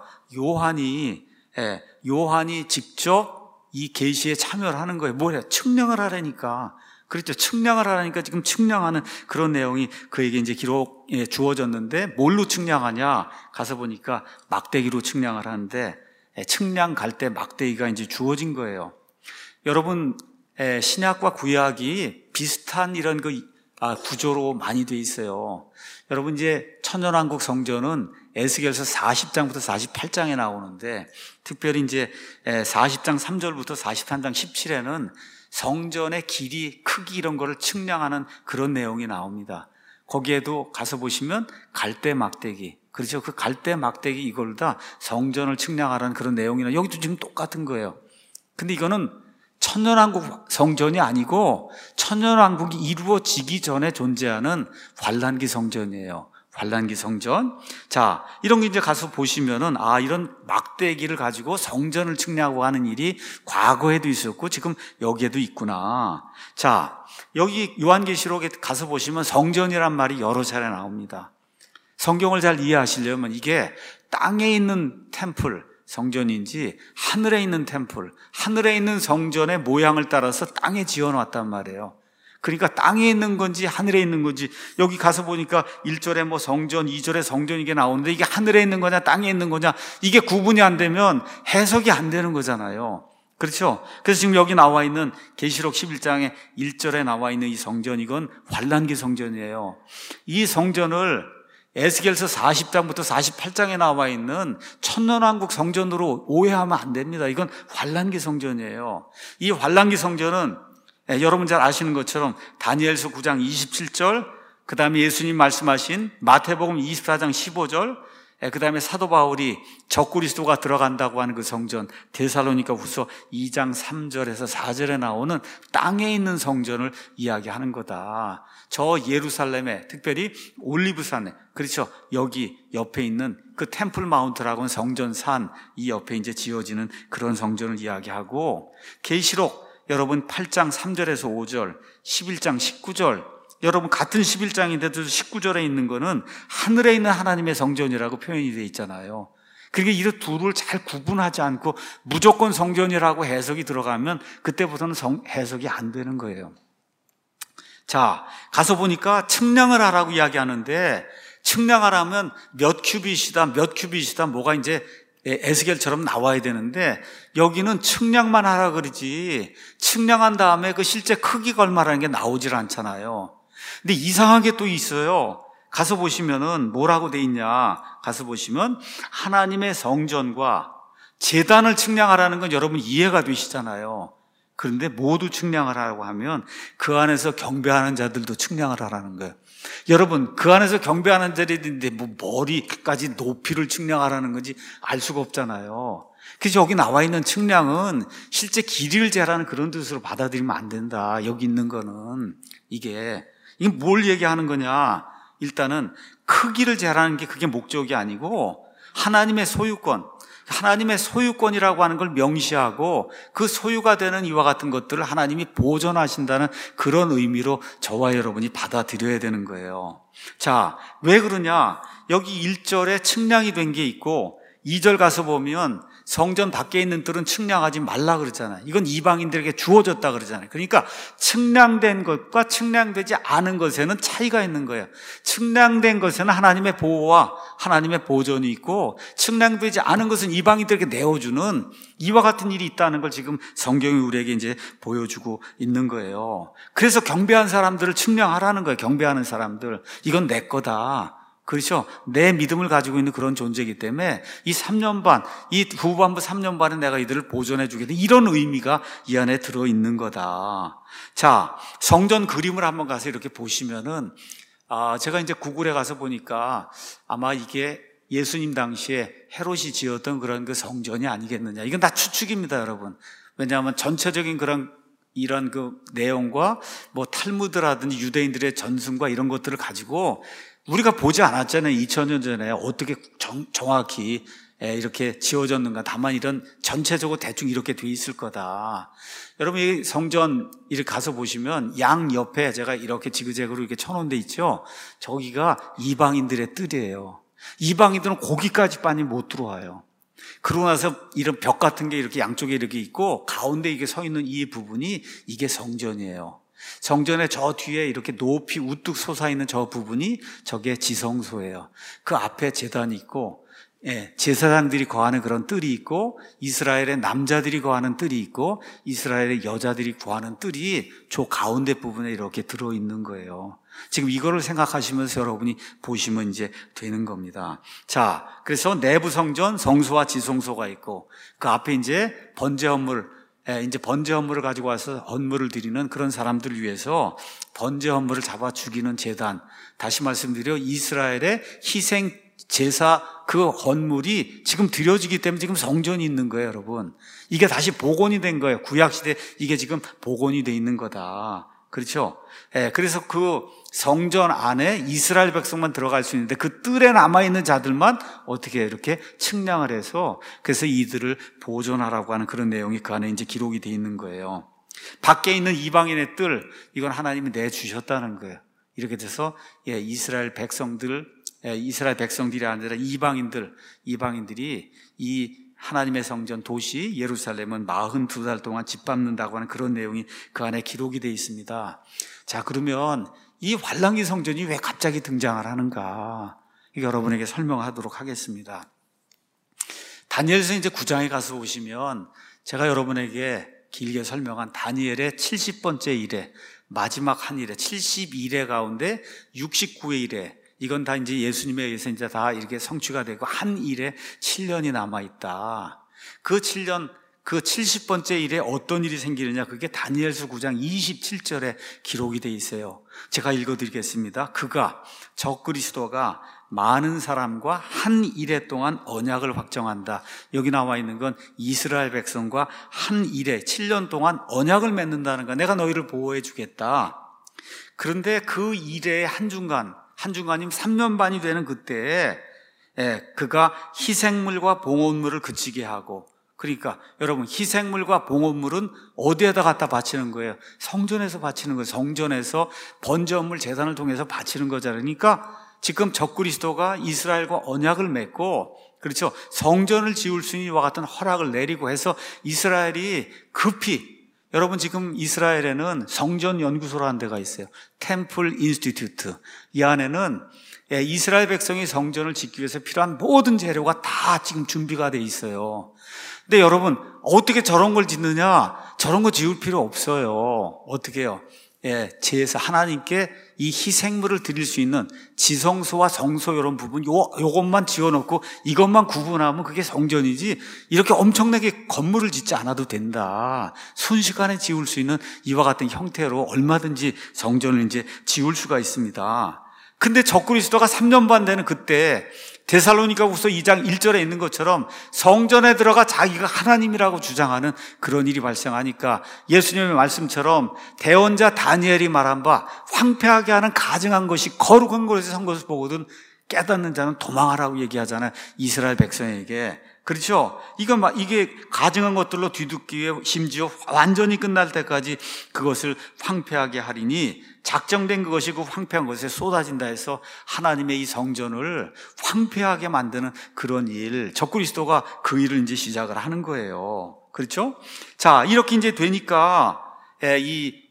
요한이 예, 요한이 직접 이 계시에 참여를 하는 거예요. 뭐야? 측량을 하라니까. 그렇죠. 측량을 하라니까 지금 측량하는 그런 내용이 그에게 이제 기록에 주어졌는데 뭘로 측량하냐? 가서 보니까 막대기로 측량을 하는데 측량 갈 때 막대기가 이제 주어진 거예요. 여러분, 신약과 구약이 비슷한 이런 그 구조로 많이 돼 있어요. 여러분, 이제 천년왕국 성전은 에스겔서 사십 장부터 사십팔 장에 나오는데 특별히 이제 사십 장 삼 절부터 사십삼 장 십칠에는 성전의 길이, 크기 이런 거를 측량하는 그런 내용이 나옵니다. 거기에도 가서 보시면 갈대 막대기, 그렇죠? 그 갈대 막대기 이걸 다 성전을 측량하라는 그런 내용이나 여기도 지금 똑같은 거예요. 근데 이거는 천년왕국 성전이 아니고 천년왕국이 이루어지기 전에 존재하는 환란기 성전이에요. 환란기 성전. 자, 이런 게 이제 가서 보시면은, 아, 이런 막대기를 가지고 성전을 측량하고 하는 일이 과거에도 있었고, 지금 여기에도 있구나. 자, 여기 요한계시록에 가서 보시면 성전이란 말이 여러 차례 나옵니다. 성경을 잘 이해하시려면 이게 땅에 있는 템플, 성전인지 하늘에 있는 템플, 하늘에 있는 성전의 모양을 따라서 땅에 지어놨단 말이에요. 그러니까 땅에 있는 건지 하늘에 있는 건지, 여기 가서 보니까 일 절에 뭐 성전, 이 절에 성전 이게 나오는데 이게 하늘에 있는 거냐 땅에 있는 거냐 이게 구분이 안 되면 해석이 안 되는 거잖아요. 그렇죠? 그래서 지금 여기 나와 있는 계시록 십일 장에 일 절에 나와 있는 이 성전, 이건 환란기 성전이에요. 이 성전을 에스겔서 사십 장부터 사십팔 장에 나와 있는 천년왕국 성전으로 오해하면 안 됩니다. 이건 환란기 성전이에요. 이 환란기 성전은 예, 여러분 잘 아시는 것처럼 다니엘서 구 장 이십칠 절, 그 다음에 예수님 말씀하신 마태복음 이십사 장 십오 절, 예, 그 다음에 사도 바울이 적그리스도가 들어간다고 하는 그 성전 데살로니가 후서 이 장 삼 절에서 사 절에 나오는 땅에 있는 성전을 이야기하는 거다. 저 예루살렘에, 특별히 올리브산에, 그렇죠, 여기 옆에 있는 그 템플 마운트라고 하는 성전산, 이 옆에 이제 지어지는 그런 성전을 이야기하고, 계시록 여러분 팔 장 삼 절에서 오 절, 십일 장 십구 절, 여러분 같은 십일 장인데도 십구 절에 있는 거는 하늘에 있는 하나님의 성전이라고 표현이 되어 있잖아요. 그러니까 이 둘을 잘 구분하지 않고 무조건 성전이라고 해석이 들어가면 그때부터는 성, 해석이 안 되는 거예요. 자, 가서 보니까 측량을 하라고 이야기하는데, 측량하라면 몇 큐빗이다, 몇 큐빗이다, 뭐가 이제 에스겔처럼 나와야 되는데 여기는 측량만 하라 그러지 측량한 다음에 그 실제 크기가 얼마라는 게 나오질 않잖아요. 근데 이상한 게 또 있어요. 가서 보시면은 뭐라고 돼 있냐, 가서 보시면 하나님의 성전과 제단을 측량하라는 건 여러분 이해가 되시잖아요. 그런데 모두 측량을 하라고 하면 그 안에서 경배하는 자들도 측량을 하라는 거예요. 여러분, 그 안에서 경배하는 자들인데 뭐 머리까지 높이를 측량하라는 건지 알 수가 없잖아요. 그래서 여기 나와 있는 측량은 실제 길이를 재라는 그런 뜻으로 받아들이면 안 된다. 여기 있는 거는 이게 이게 뭘 얘기하는 거냐, 일단은 크기를 재라는 게 그게 목적이 아니고 하나님의 소유권, 하나님의 소유권이라고 하는 걸 명시하고 그 소유가 되는 이와 같은 것들을 하나님이 보존하신다는 그런 의미로 저와 여러분이 받아들여야 되는 거예요. 자, 왜 그러냐? 여기 일 절에 측량이 된 게 있고 이 절 가서 보면 성전 밖에 있는 뜰은 측량하지 말라 그러잖아요. 이건 이방인들에게 주어졌다 그러잖아요. 그러니까 측량된 것과 측량되지 않은 것에는 차이가 있는 거예요. 측량된 것에는 하나님의 보호와 하나님의 보존이 있고 측량되지 않은 것은 이방인들에게 내어주는 이와 같은 일이 있다는 걸 지금 성경이 우리에게 이제 보여주고 있는 거예요. 그래서 경배한 사람들을 측량하라는 거예요. 경배하는 사람들. 이건 내 거다. 그렇죠? 내 믿음을 가지고 있는 그런 존재이기 때문에 이 삼 년 반, 이 후반부 삼 년 반은 내가 이들을 보존해 주겠다. 이런 의미가 이 안에 들어있는 거다. 자, 성전 그림을 한번 가서 이렇게 보시면은, 아, 제가 이제 구글에 가서 보니까 아마 이게 예수님 당시에 헤롯이 지었던 그런 그 성전이 아니겠느냐. 이건 다 추측입니다, 여러분. 왜냐하면 전체적인 그런 이런 그 내용과 뭐 탈무드라든지 유대인들의 전승과 이런 것들을 가지고 우리가 보지 않았잖아요. 이천 년 전에 어떻게 정, 정확히 이렇게 지어졌는가. 다만 이런 전체적으로 대충 이렇게 돼 있을 거다. 여러분 이 성전 이렇게 가서 보시면 양 옆에 제가 이렇게 지그재그로 이렇게 쳐놓은 데 있죠. 저기가 이방인들의 뜰이에요. 이방인들은 거기까지 빨리 못 들어와요. 그러고 나서 이런 벽 같은 게 이렇게 양쪽에 이렇게 있고 가운데 이게 서 있는 이 부분이 이게 성전이에요. 성전의 저 뒤에 이렇게 높이 우뚝 솟아있는 저 부분이 저게 지성소예요. 그 앞에 제단이 있고, 예, 제사장들이 거하는 그런 뜰이 있고, 이스라엘의 남자들이 거하는 뜰이 있고, 이스라엘의 여자들이 거하는 뜰이 저 가운데 부분에 이렇게 들어있는 거예요. 지금 이거를 생각하시면서 여러분이 보시면 이제 되는 겁니다. 자, 그래서 내부 성전, 성소와 지성소가 있고, 그 앞에 이제 번제 헌물, 이제 번제 헌물을 가지고 와서 헌물을 드리는 그런 사람들을 위해서 번제 헌물을 잡아 죽이는 제단. 다시 말씀드려 이스라엘의 희생 제사 그 헌물이 지금 드려지기 때문에 지금 성전이 있는 거예요, 여러분. 이게 다시 복원이 된 거예요. 구약 시대 이게 지금 복원이 돼 있는 거다. 그렇죠? 예, 그래서 그 성전 안에 이스라엘 백성만 들어갈 수 있는데 그 뜰에 남아있는 자들만 어떻게 이렇게 측량을 해서 그래서 이들을 보존하라고 하는 그런 내용이 그 안에 이제 기록이 돼 있는 거예요. 밖에 있는 이방인의 뜰, 이건 하나님이 내주셨다는 거예요. 이렇게 돼서 예, 이스라엘 백성들, 예, 이스라엘 백성들이 아니라 이방인들, 이방인들이 이 하나님의 성전 도시 예루살렘은 사십이 달 동안 짓밟는다고 하는 그런 내용이 그 안에 기록이 되어 있습니다. 자, 그러면 이 환란기 성전이 왜 갑자기 등장을 하는가? 여러분에게 설명하도록 하겠습니다. 다니엘서 이제 구 장에 가서 보시면 제가 여러분에게 길게 설명한 다니엘의 칠십 번째 일에 마지막 한 일에 칠십일 회 가운데 육십구 회 일에 이건 다 이제 예수님에 의해서 이제 다 이렇게 성취가 되고 한 일에 칠 년이 남아있다. 그 칠 년, 그 칠십 번째 일에 어떤 일이 생기느냐. 그게 다니엘서 구 장 이십칠 절에 기록이 되어 있어요. 제가 읽어드리겠습니다. 그가, 적그리스도가 많은 사람과 한 일해 동안 언약을 확정한다. 여기 나와 있는 건 이스라엘 백성과 한 일해, 칠 년 동안 언약을 맺는다는 거. 내가 너희를 보호해 주겠다. 그런데 그 일의 한중간, 한중간이면 삼 년 반이 되는 그때에 예, 그가 희생물과 봉헌물을 그치게 하고, 그러니까 여러분 희생물과 봉헌물은 어디에다 갖다 바치는 거예요? 성전에서 바치는 거예요. 성전에서 번제물 제단을 통해서 바치는 거잖아요. 그러니까 지금 적그리스도가 이스라엘과 언약을 맺고, 그렇죠, 성전을 지을 수 있는 이와 같은 허락을 내리고 해서 이스라엘이 급히, 여러분 지금 이스라엘에는 성전 연구소라는 데가 있어요. 템플 인스티튜트. 이 안에는 이스라엘 백성이 성전을 짓기 위해서 필요한 모든 재료가 다 지금 준비가 돼 있어요. 근데 여러분 어떻게 저런 걸 짓느냐? 저런 거 지을 필요 없어요. 어떻게 해요? 예, 제사, 하나님께 이 희생물을 드릴 수 있는 지성소와 성소 이런 부분, 요, 요것만 지어놓고 이것만 구분하면 그게 성전이지, 이렇게 엄청나게 건물을 짓지 않아도 된다. 순식간에 지을 수 있는 이와 같은 형태로 얼마든지 성전을 이제 지을 수가 있습니다. 근데 적그리스도가 삼 년 반 되는 그때 데살로니가후서 이 장 일 절에 있는 것처럼 성전에 들어가 자기가 하나님이라고 주장하는 그런 일이 발생하니까 예수님의 말씀처럼 대언자 다니엘이 말한 바 황폐하게 하는 가증한 것이 거룩한 곳에서 산 것을 보거든 깨닫는 자는 도망하라고 얘기하잖아요. 이스라엘 백성에게. 그렇죠? 이건 막 이게 가증한 것들로 뒤덮기 위해 심지어 완전히 끝날 때까지 그것을 황폐하게 하리니 작정된 그것이 그 황폐한 것에 쏟아진다 해서 하나님의 이 성전을 황폐하게 만드는 그런 일, 적그리스도가 그 일을 이제 시작을 하는 거예요. 그렇죠? 자, 이렇게 이제 되니까 이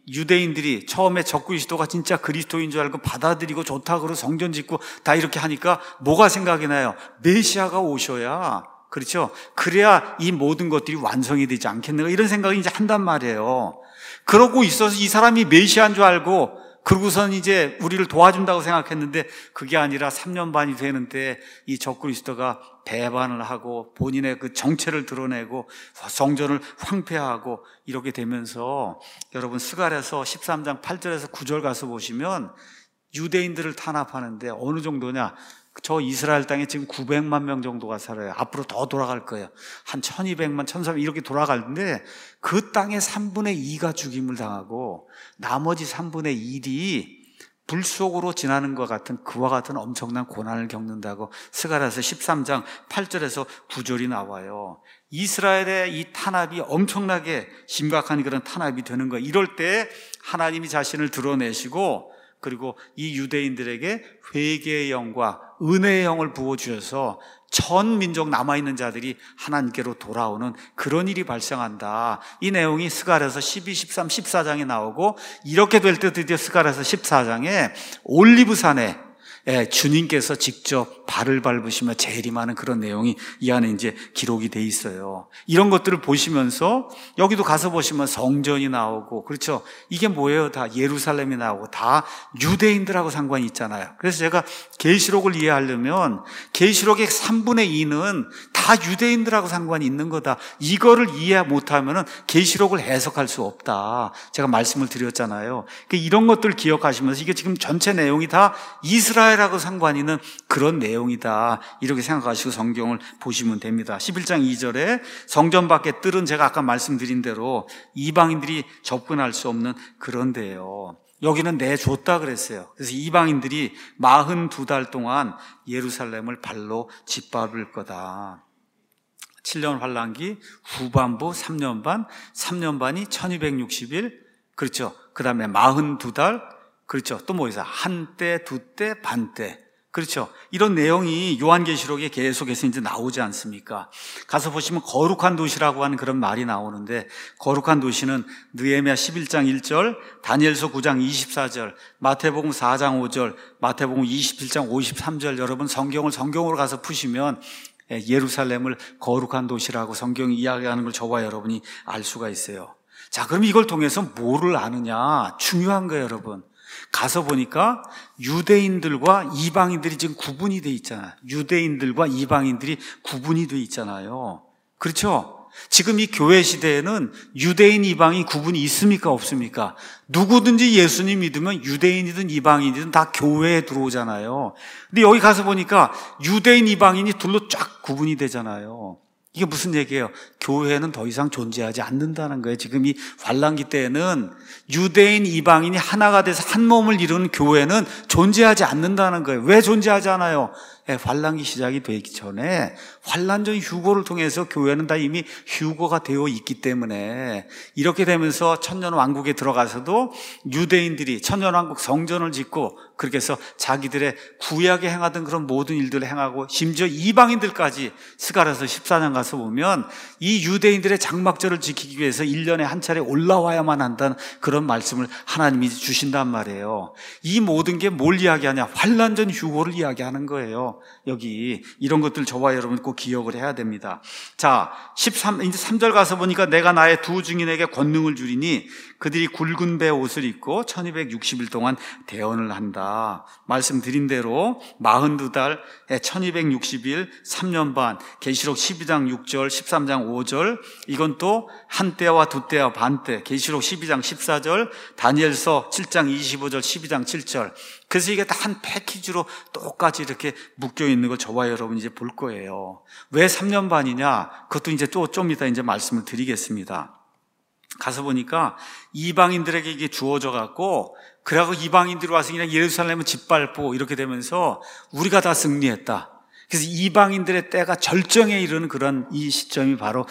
유대인들이 처음에 적그리스도가 진짜 그리스도인 줄 알고 받아들이고 좋다 그러고 성전 짓고 다 이렇게 하니까 뭐가 생각이 나요? 메시아가 오셔야, 그렇죠? 그래야 이 모든 것들이 완성이 되지 않겠는가, 이런 생각이 이제 한단 말이에요. 그러고 있어서 이 사람이 메시아인 줄 알고 그러고선 이제 우리를 도와준다고 생각했는데 그게 아니라 삼 년 반이 되는데 이 적그리스도가 배반을 하고 본인의 그 정체를 드러내고 성전을 황폐하고 이렇게 되면서, 여러분 스가랴서 십삼 장 팔 절에서 구 절 가서 보시면 유대인들을 탄압하는데 어느 정도냐, 저 이스라엘 땅에 지금 구백만 명 정도가 살아요. 앞으로 더 돌아갈 거예요. 한 천이백만, 천삼백만 이렇게 돌아가는데 그 땅의 삼분의 이가 죽임을 당하고 나머지 삼분의 일이 불 속으로 지나는 것 같은, 그와 같은 엄청난 고난을 겪는다고 스가랴서 십삼 장 팔 절에서 구 절이 나와요. 이스라엘의 이 탄압이 엄청나게 심각한 그런 탄압이 되는 거예요. 이럴 때 하나님이 자신을 드러내시고, 그리고 이 유대인들에게 회개의 영과 은혜의 영을 부어주셔서 전 민족 남아있는 자들이 하나님께로 돌아오는 그런 일이 발생한다. 이 내용이 스가랴서 십이, 십삼, 십사 장에 나오고, 이렇게 될 때 드디어 스가랴서 십사 장에 올리브산에 예, 주님께서 직접 발을 밟으시며 재림하는 그런 내용이 이 안에 이제 기록이 돼 있어요. 이런 것들을 보시면서 여기도 가서 보시면 성전이 나오고, 그렇죠? 이게 뭐예요? 다 예루살렘이 나오고 다 유대인들하고 상관이 있잖아요. 그래서 제가 계시록을 이해하려면 계시록의 삼분의 이는 다 유대인들하고 상관이 있는 거다. 이거를 이해 못하면 계시록을 해석할 수 없다. 제가 말씀을 드렸잖아요. 그러니까 이런 것들 기억하시면서 이게 지금 전체 내용이 다 이스라엘 하고 상관 있는 그런 내용이다, 이렇게 생각하시고 성경을 보시면 됩니다. 십일 장 이 절에 성전 밖의 뜰은 제가 아까 말씀드린 대로 이방인들이 접근할 수 없는 그런 데예요. 여기는 내줬다 그랬어요. 그래서 이방인들이 사십이 달 동안 예루살렘을 발로 짓밟을 거다. 칠 년 환란기 후반부 삼 년 반, 삼 년 반이 천이백육십 일, 그렇죠? 그 다음에 사십이 달, 그렇죠. 또 뭐 있어요? 한때, 두때, 반때. 그렇죠. 이런 내용이 요한계시록에 계속해서 이제 나오지 않습니까? 가서 보시면 거룩한 도시라고 하는 그런 말이 나오는데, 거룩한 도시는 느헤미야 십일 장 일 절, 다니엘서 구 장 이십사 절, 마태복음 사 장 오 절, 마태복음 이십칠 장 오십삼 절, 여러분 성경을 성경으로 가서 푸시면 예루살렘을 거룩한 도시라고 성경이 이야기하는 걸 저와 여러분이 알 수가 있어요. 자, 그럼 이걸 통해서 뭐를 아느냐? 중요한 거예요, 여러분. 가서 보니까 유대인들과 이방인들이 지금 구분이 돼 있잖아요. 유대인들과 이방인들이 구분이 돼 있잖아요. 그렇죠? 지금 이 교회 시대에는 유대인, 이방인 구분이 있습니까? 없습니까? 누구든지 예수님 믿으면 유대인이든 이방인이든 다 교회에 들어오잖아요. 근데 여기 가서 보니까 유대인, 이방인이 둘로 쫙 구분이 되잖아요. 이게 무슨 얘기예요? 교회는 더 이상 존재하지 않는다는 거예요. 지금 이 환란기 때에는 유대인, 이방인이 하나가 돼서 한 몸을 이루는 교회는 존재하지 않는다는 거예요. 왜 존재하지 않아요? 예, 환란기 시작이 되기 전에 환란전 휴거를 통해서 교회는 다 이미 휴거가 되어 있기 때문에, 이렇게 되면서 천년왕국에 들어가서도 유대인들이 천년왕국 성전을 짓고 그렇게 해서 자기들의 구약에 행하던 그런 모든 일들을 행하고, 심지어 이방인들까지 스가랴서 십사 장 가서 보면 이 유대인들의 장막절을 지키기 위해서 일 년에 한 차례 올라와야만 한다는 그런 말씀을 하나님이 주신단 말이에요. 이 모든 게 뭘 이야기하냐? 환란전 휴거를 이야기하는 거예요. 여기 이런 것들 저와 여러분 꼭 기억을 해야 됩니다. 자, 십삼, 이제 삼 절 가서 보니까 내가 나의 두 증인에게 권능을 주리니 그들이 굵은 배 옷을 입고 천이백육십 일 동안 대언을 한다. 말씀드린 대로 사십이 달, 천이백육십 일, 삼 년 반, 계시록 십이 장 육 절, 십삼 장 오 절, 이건 또 한때와 두때와 반때, 계시록 십이 장 십사 절, 다니엘서 칠 장 이십오 절, 십이 장 칠 절. 그래서 이게 다 한 패키지로 똑같이 이렇게 묶여 있는 걸 저와 여러분 이제 볼 거예요. 왜 삼 년 반이냐? 그것도 이제 또 좀 이따 이제 말씀을 드리겠습니다. 가서 보니까 이방인들에게 이게 주어져 갖고, 그래갖고 이방인들이 와서 그냥 예루살렘을 짓밟고 이렇게 되면서 우리가 다 승리했다. 그래서 이방인들의 때가 절정에 이르는 그런 이 시점이 바로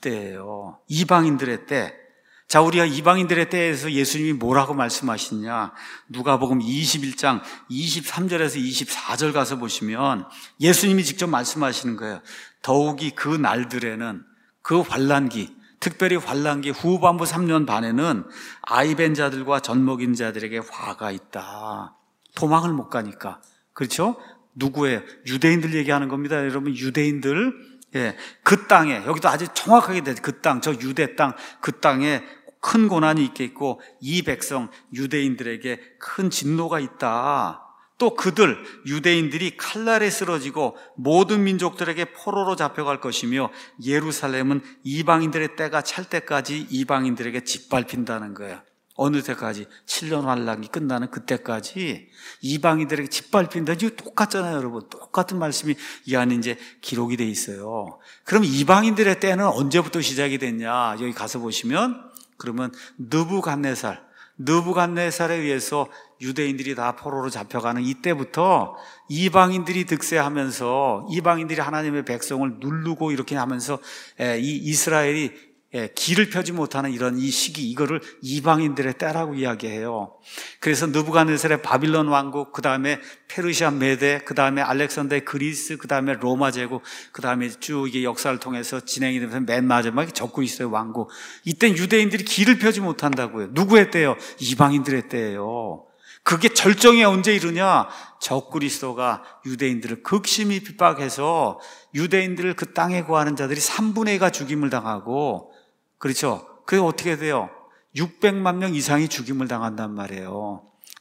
이때예요. 이방인들의 때. 자, 우리가 이방인들의 때에서 예수님이 뭐라고 말씀하시냐? 누가복음 이십일 장 이십삼 절에서 이십사 절 가서 보시면 예수님이 직접 말씀하시는 거예요. 더욱이 그 날들에는, 그 환란기, 특별히 환란기 후반부 삼 년 반에는 아이벤 자들과 젖먹인 자들에게 화가 있다. 도망을 못 가니까. 그렇죠? 누구예요? 유대인들 얘기하는 겁니다. 여러분, 유대인들. 예, 그 땅에, 여기도 아주 정확하게 돼. 그 땅, 저 유대 땅, 그 땅에 큰 고난이 있겠고, 이 백성, 유대인들에게 큰 진노가 있다. 또 그들, 유대인들이 칼날에 쓰러지고 모든 민족들에게 포로로 잡혀갈 것이며, 예루살렘은 이방인들의 때가 찰 때까지 이방인들에게 짓밟힌다는 거예요. 어느 때까지? 칠 년 환란이 끝나는 그때까지 이방인들에게 짓밟힌다. 이거 똑같잖아요, 여러분. 똑같은 말씀이 이 안에 이제 기록이 돼 있어요. 그럼 이방인들의 때는 언제부터 시작이 됐냐? 여기 가서 보시면, 그러면 느부갓네살, 느부갓네살에 의해서 유대인들이 다 포로로 잡혀가는 이때부터 이방인들이 득세하면서, 이방인들이 하나님의 백성을 누르고 이렇게 하면서 이 이스라엘이 길을 펴지 못하는 이런 이 시기, 이거를 이방인들의 때라고 이야기해요. 그래서 느부갓네살의 바빌론 왕국, 그 다음에 페르시아 메대, 그 다음에 알렉산더의 그리스, 그 다음에 로마 제국, 그 다음에 쭉 이게 역사를 통해서 진행이 되면서 맨 마지막에 적그리스도의 왕국. 이때 유대인들이 길을 펴지 못한다고요. 누구의 때예요? 이방인들의 때예요. 그게 절정에 언제 이르냐? 적그리스도가 유대인들을 극심히 핍박해서 유대인들을 그 땅에 거하는 자들이 삼분의 이가 죽임을 당하고, 그렇죠? 그게 어떻게 돼요? 육백만 명 이상이 죽임을 당한단 말이에요.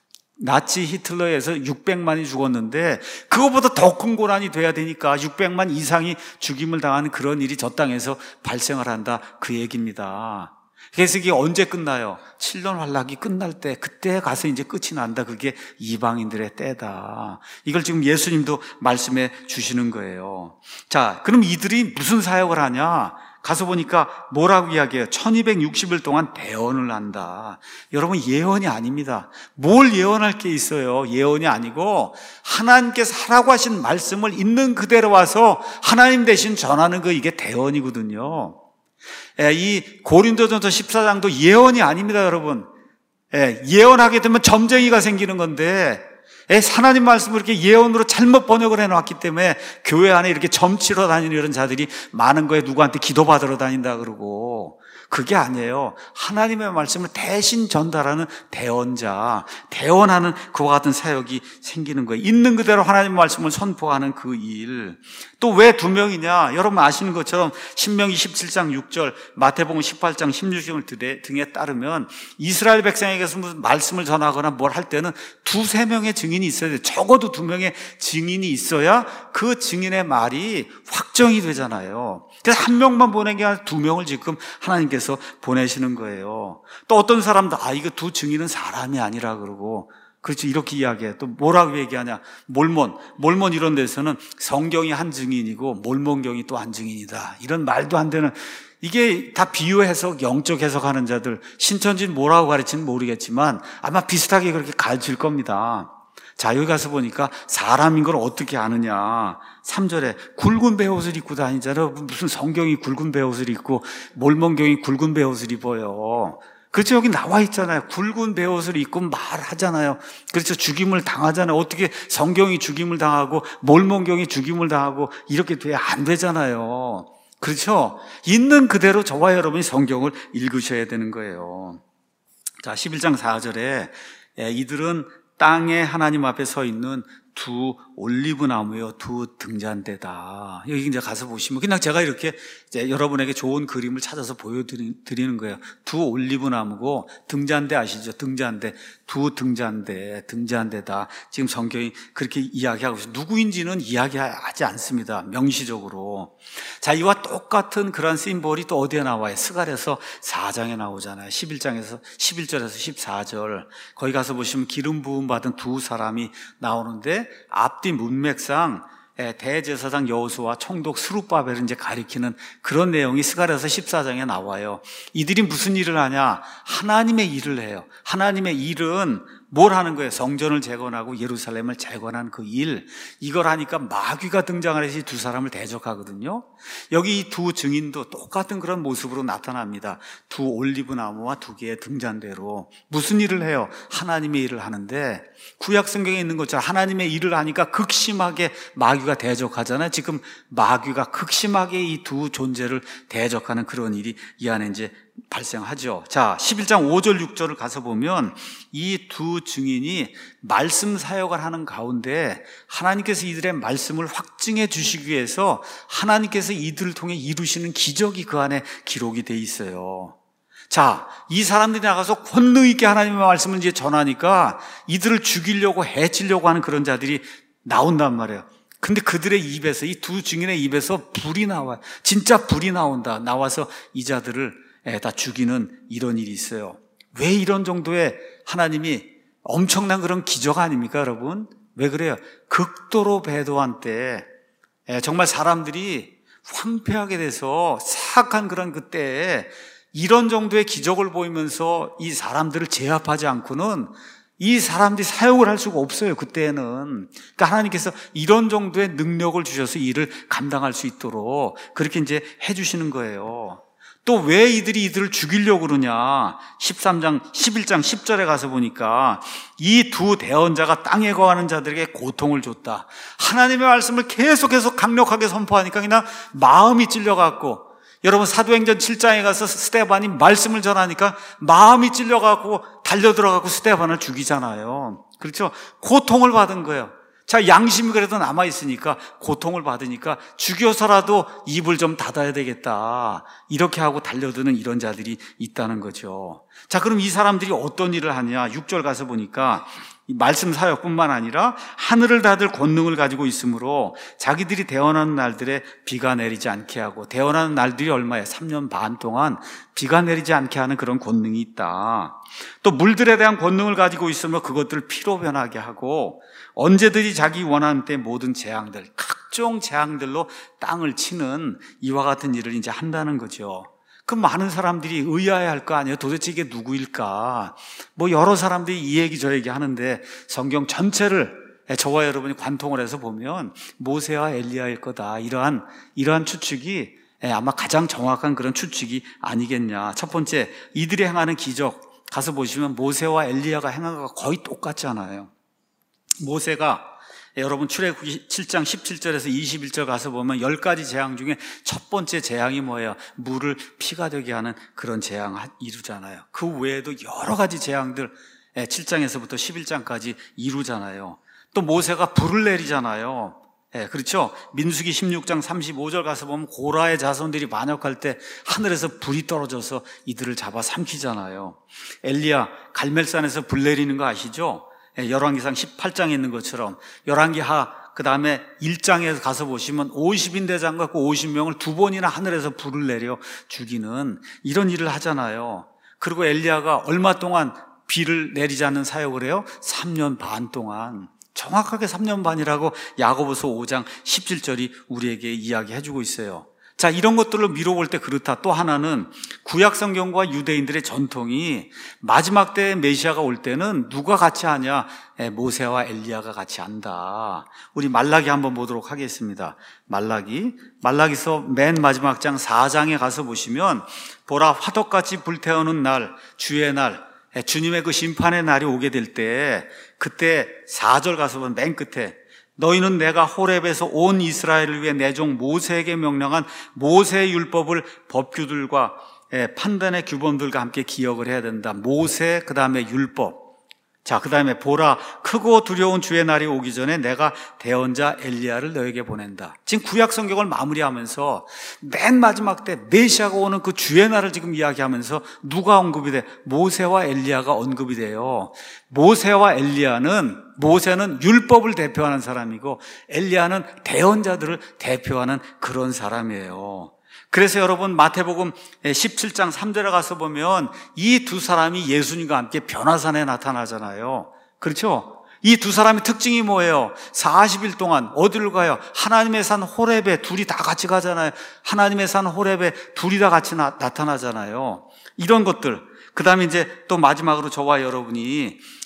나치 히틀러에 의해서 육백만이 죽었는데 그거보다 더 큰 고난이 돼야 되니까 육백만 이상이 죽임을 당하는 그런 일이 저 땅에서 발생을 한다, 그 얘기입니다. 그래서 이게 언제 끝나요? 칠 년 환란이 끝날 때, 그때 가서 이제 끝이 난다. 그게 이방인들의 때다. 이걸 지금 예수님도 말씀해 주시는 거예요. 자, 그럼 이들이 무슨 사역을 하냐? 가서 보니까 뭐라고 이야기해요? 천이백육십 일 동안 대언을 한다. 여러분, 예언이 아닙니다. 뭘 예언할 게 있어요? 예언이 아니고 하나님께서 하라고 하신 말씀을 있는 그대로 와서 하나님 대신 전하는 거, 이게 대언이거든요. 이 고린도전서 십사 장도 예언이 아닙니다, 여러분. 예언하게 되면 점쟁이가 생기는 건데, 하나님 말씀을 이렇게 예언으로 잘못 번역을 해놨기 때문에 교회 안에 이렇게 점치러 다니는 이런 자들이 많은 거에 누구한테 기도받으러 다닌다 그러고, 그게 아니에요. 하나님의 말씀을 대신 전달하는 대언자, 대언하는 그와 같은 사역이 생기는 거예요. 있는 그대로 하나님의 말씀을 선포하는 그 일. 또 왜 두 명이냐? 여러분 아시는 것처럼 신명기 십칠 장 육 절, 마태복음 십팔 장 십육 절 등에 따르면 이스라엘 백성에게서 무슨 말씀을 전하거나 뭘 할 때는 두세 명의 증인이 있어야 돼요. 적어도 두 명의 증인이 있어야 그 증인의 말이 확정이 되잖아요. 그래서 한 명만 보낸 게 아니라 두 명을 지금 하나님께서 보내시는 거예요. 또 어떤 사람도 아 이거 두 증인은 사람이 아니라 그러고, 그렇죠, 이렇게 이야기해. 또 뭐라고 얘기하냐? 몰몬, 몰몬 이런 데서는 성경이 한 증인이고 몰몬경이 또 한 증인이다, 이런 말도 안 되는, 이게 다 비유 해석, 영적 해석하는 자들, 신천지는 뭐라고 가르치는지 모르겠지만 아마 비슷하게 그렇게 가르칠 겁니다. 자, 여기 가서 보니까 사람인 걸 어떻게 아느냐? 삼 절에 굵은 베옷을 입고 다니잖아요. 무슨 성경이 굵은 베옷을 입고 몰몬경이 굵은 베옷을 입어요. 그렇죠, 여기 나와 있잖아요. 굵은 베옷을 입고 말하잖아요. 그렇죠, 죽임을 당하잖아요. 어떻게 성경이 죽임을 당하고 몰몬경이 죽임을 당하고 이렇게 돼야 안 되잖아요. 그렇죠? 있는 그대로 저와 여러분이 성경을 읽으셔야 되는 거예요. 자, 십일 장 사 절에 이들은 땅에 하나님 앞에 서 있는 두 올리브 나무요, 두 등잔대다. 여기 이제 가서 보시면 그냥 제가 이렇게 이제 여러분에게 좋은 그림을 찾아서 보여드리는 거예요. 두 올리브 나무고 등잔대 아시죠? 등잔대. 두 등잔대, 등잔대다. 지금 성경이 그렇게 이야기하고 있어요. 누구인지는 이야기하지 않습니다, 명시적으로. 자, 이와 똑같은 그런 심볼이 또 어디에 나와요? 스갈에서 사 장에 나오잖아요. 십일 장에서 십일 절에서 십사 절. 거기 가서 보시면 기름 부음 받은 두 사람이 나오는데 앞뒤 문맥상 대제사장 여호수아와 총독 스룹바벨을 이제 가리키는 그런 내용이 스가랴서 십사 장에 나와요. 이들이 무슨 일을 하냐? 하나님의 일을 해요. 하나님의 일은 뭘 하는 거예요? 성전을 재건하고 예루살렘을 재건한 그 일, 이걸 하니까 마귀가 등장을 해서 이 두 사람을 대적하거든요. 여기 이 두 증인도 똑같은 그런 모습으로 나타납니다. 두 올리브 나무와 두 개의 등잔대로 무슨 일을 해요? 하나님의 일을 하는데, 구약 성경에 있는 것처럼 하나님의 일을 하니까 극심하게 마귀가 대적하잖아요. 지금 마귀가 극심하게 이 두 존재를 대적하는 그런 일이 이 안에 이제 발생하죠. 자, 십일 장 오 절 육 절을 가서 보면 이 두 증인이 말씀 사역을 하는 가운데 하나님께서 이들의 말씀을 확증해 주시기 위해서 하나님께서 이들을 통해 이루시는 기적이 그 안에 기록이 돼 있어요. 자, 이 사람들이 나가서 권능 있게 하나님의 말씀을 이제 전하니까 이들을 죽이려고 해치려고 하는 그런 자들이 나온단 말이에요. 근데 그들의 입에서, 이 두 증인의 입에서 불이 나와요. 진짜 불이 나온다. 나와서 이 자들을 다 죽이는 이런 일이 있어요. 왜 이런 정도의 하나님이 엄청난 그런 기적 아닙니까, 여러분? 왜 그래요? 극도로 배도한 때, 정말 사람들이 황폐하게 돼서 사악한 그런 그때에 이런 정도의 기적을 보이면서 이 사람들을 제압하지 않고는 이 사람들이 사역을 할 수가 없어요, 그때는. 그러니까 하나님께서 이런 정도의 능력을 주셔서 일을 감당할 수 있도록 그렇게 이제 해주시는 거예요. 또 왜 이들이 이들을 죽이려고 그러냐? 십삼 장, 십일 장 십 절에 가서 보니까 이 두 대언자가 땅에 거하는 자들에게 고통을 줬다. 하나님의 말씀을 계속해서 강력하게 선포하니까 그냥 마음이 찔려갖고, 여러분 사도행전 칠 장에 가서 스데반이 말씀을 전하니까 마음이 찔려갖고 달려들어가고 스데반을 죽이잖아요. 그렇죠? 고통을 받은 거예요. 자, 양심이 그래도 남아있으니까 고통을 받으니까 죽여서라도 입을 좀 닫아야 되겠다, 이렇게 하고 달려드는 이런 자들이 있다는 거죠. 자, 그럼 이 사람들이 어떤 일을 하냐? 육 절 가서 보니까 이 말씀 사역뿐만 아니라 하늘을 닫을 권능을 가지고 있으므로 자기들이 대언하는 날들에 비가 내리지 않게 하고, 대언하는 날들이 얼마예요? 삼 년 반 동안 비가 내리지 않게 하는 그런 권능이 있다. 또 물들에 대한 권능을 가지고 있으므로 그것들을 피로 변하게 하고, 언제든지 자기 원하는 때 모든 재앙들, 각종 재앙들로 땅을 치는 이와 같은 일을 이제 한다는 거죠. 그 많은 사람들이 의아해할 거 아니에요. 도대체 이게 누구일까? 뭐 여러 사람들이 이 얘기 저 얘기 하는데 성경 전체를 저와 여러분이 관통을 해서 보면 모세와 엘리야일 거다, 이러한 이러한 추측이 아마 가장 정확한 그런 추측이 아니겠냐. 첫 번째, 이들이 행하는 기적 가서 보시면 모세와 엘리야가 행한 거가 거의 똑같잖아요. 모세가, 여러분 출애굽기 칠 장 십칠 절에서 이십일 절 가서 보면 열 가지 재앙 중에 첫 번째 재앙이 뭐예요? 물을 피가 되게 하는 그런 재앙을 이루잖아요. 그 외에도 여러 가지 재앙들 칠 장에서부터 십일 장까지 이루잖아요. 또 모세가 불을 내리잖아요. 예, 그렇죠? 민수기 십육 장 삼십오 절 가서 보면 고라의 자손들이 반역할 때 하늘에서 불이 떨어져서 이들을 잡아 삼키잖아요. 엘리야 갈멜산에서 불 내리는 거 아시죠? 열왕기상 십팔 장에 있는 것처럼 열왕기하 그 다음에 일 장에 가서 보시면 오십 인 대장 갖고 오십 명을 두 번이나 하늘에서 불을 내려 죽이는 이런 일을 하잖아요. 그리고 엘리야가 얼마 동안 비를 내리지 않는 사역을 해요? 삼 년 반 동안. 정확하게 삼 년 반이라고 야고보서 오 장 십칠 절이 우리에게 이야기해주고 있어요. 자, 이런 것들로 미뤄볼 때 그렇다. 또 하나는 구약 성경과 유대인들의 전통이 마지막 때에 메시아가 올 때는 누가 같이 하냐? 모세와 엘리야가 같이 한다. 우리 말라기 한번 보도록 하겠습니다. 말라기, 말라기서 맨 마지막 장 사 장에 가서 보시면 보라, 화덕같이 불태우는 날, 주의 날, 주님의 그 심판의 날이 오게 될 때, 그때 사 절 가서 보면 맨 끝에 너희는 내가 호렙에서 온 이스라엘을 위해 내 종 모세에게 명령한 모세의 율법을 법규들과 판단의 규범들과 함께 기억을 해야 된다. 모세, 그 다음에 율법. 자, 그 다음에 보라, 크고 두려운 주의 날이 오기 전에 내가 대언자 엘리야를 너에게 보낸다. 지금 구약 성경을 마무리하면서 맨 마지막 때 메시아가 오는 그 주의 날을 지금 이야기하면서 누가 언급이 돼? 모세와 엘리야가 언급이 돼요. 모세와 엘리야는, 모세는 율법을 대표하는 사람이고 엘리야는 대언자들을 대표하는 그런 사람이에요. 그래서 여러분 마태복음 십칠 장 삼 절에 가서 보면 이 두 사람이 예수님과 함께 변화산에 나타나잖아요. 그렇죠? 이 두 사람의 특징이 뭐예요? 사십 일 동안 어디를 가요? 하나님의 산 호렙에 둘이 다 같이 가잖아요. 하나님의 산 호렙에 둘이 다 같이 나, 나타나잖아요. 이런 것들. 그 다음에 이제 또 마지막으로 저와 여러분이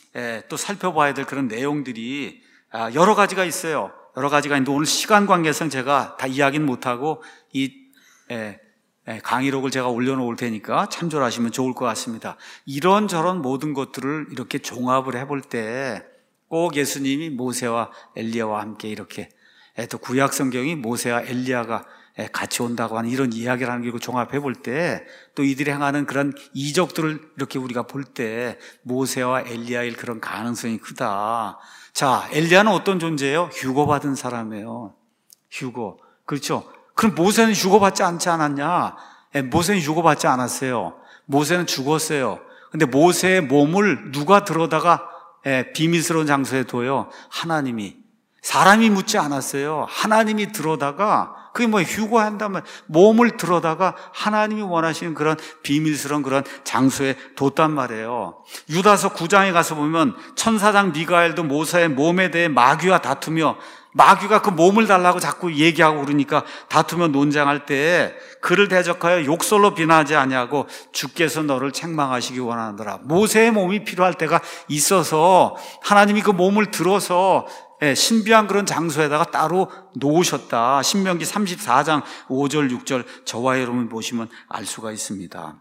예, 또 살펴봐야 될 그런 내용들이 아, 여러 가지가 있어요. 여러 가지가 있는데 오늘 시간 관계상 제가 다 이야기는 못하고 이 예, 예, 강의록을 제가 올려놓을 테니까 참조를 하시면 좋을 것 같습니다. 이런저런 모든 것들을 이렇게 종합을 해볼 때 꼭 예수님이 모세와 엘리야와 함께 이렇게 예, 또 구약 성경이 모세와 엘리야가 예, 같이 온다고 하는 이런 이야기를 하는 게 종합해 볼 때 또 이들이 행하는 그런 이적들을 이렇게 우리가 볼 때 모세와 엘리야의 그런 가능성이 크다. 자, 엘리야는 어떤 존재예요? 휴거받은 사람이에요. 휴거. 그렇죠? 그럼 모세는 휴거받지 않지 않았냐? 예, 모세는 휴거받지 않았어요. 모세는 죽었어요. 근데 모세의 몸을 누가 들어다가 예, 비밀스러운 장소에 둬요? 하나님이. 사람이 묻지 않았어요. 하나님이 들어다가 그게 뭐 휴거한다면 몸을 들어다가 하나님이 원하시는 그런 비밀스러운 그런 장소에 뒀단 말이에요. 유다서 구 장에 가서 보면 천사장 미가엘도 모세의 몸에 대해 마귀와 다투며 마귀가 그 몸을 달라고 자꾸 얘기하고 그러니까 다투며 논쟁할 때 그를 대적하여 욕설로 비난하지 아니하고 주께서 너를 책망하시기 원하노라. 모세의 몸이 필요할 때가 있어서 하나님이 그 몸을 들어서 예, 신비한 그런 장소에다가 따로 놓으셨다. 신명기 삼십사 장 오 절 육 절 저와 여러분 보시면 알 수가 있습니다.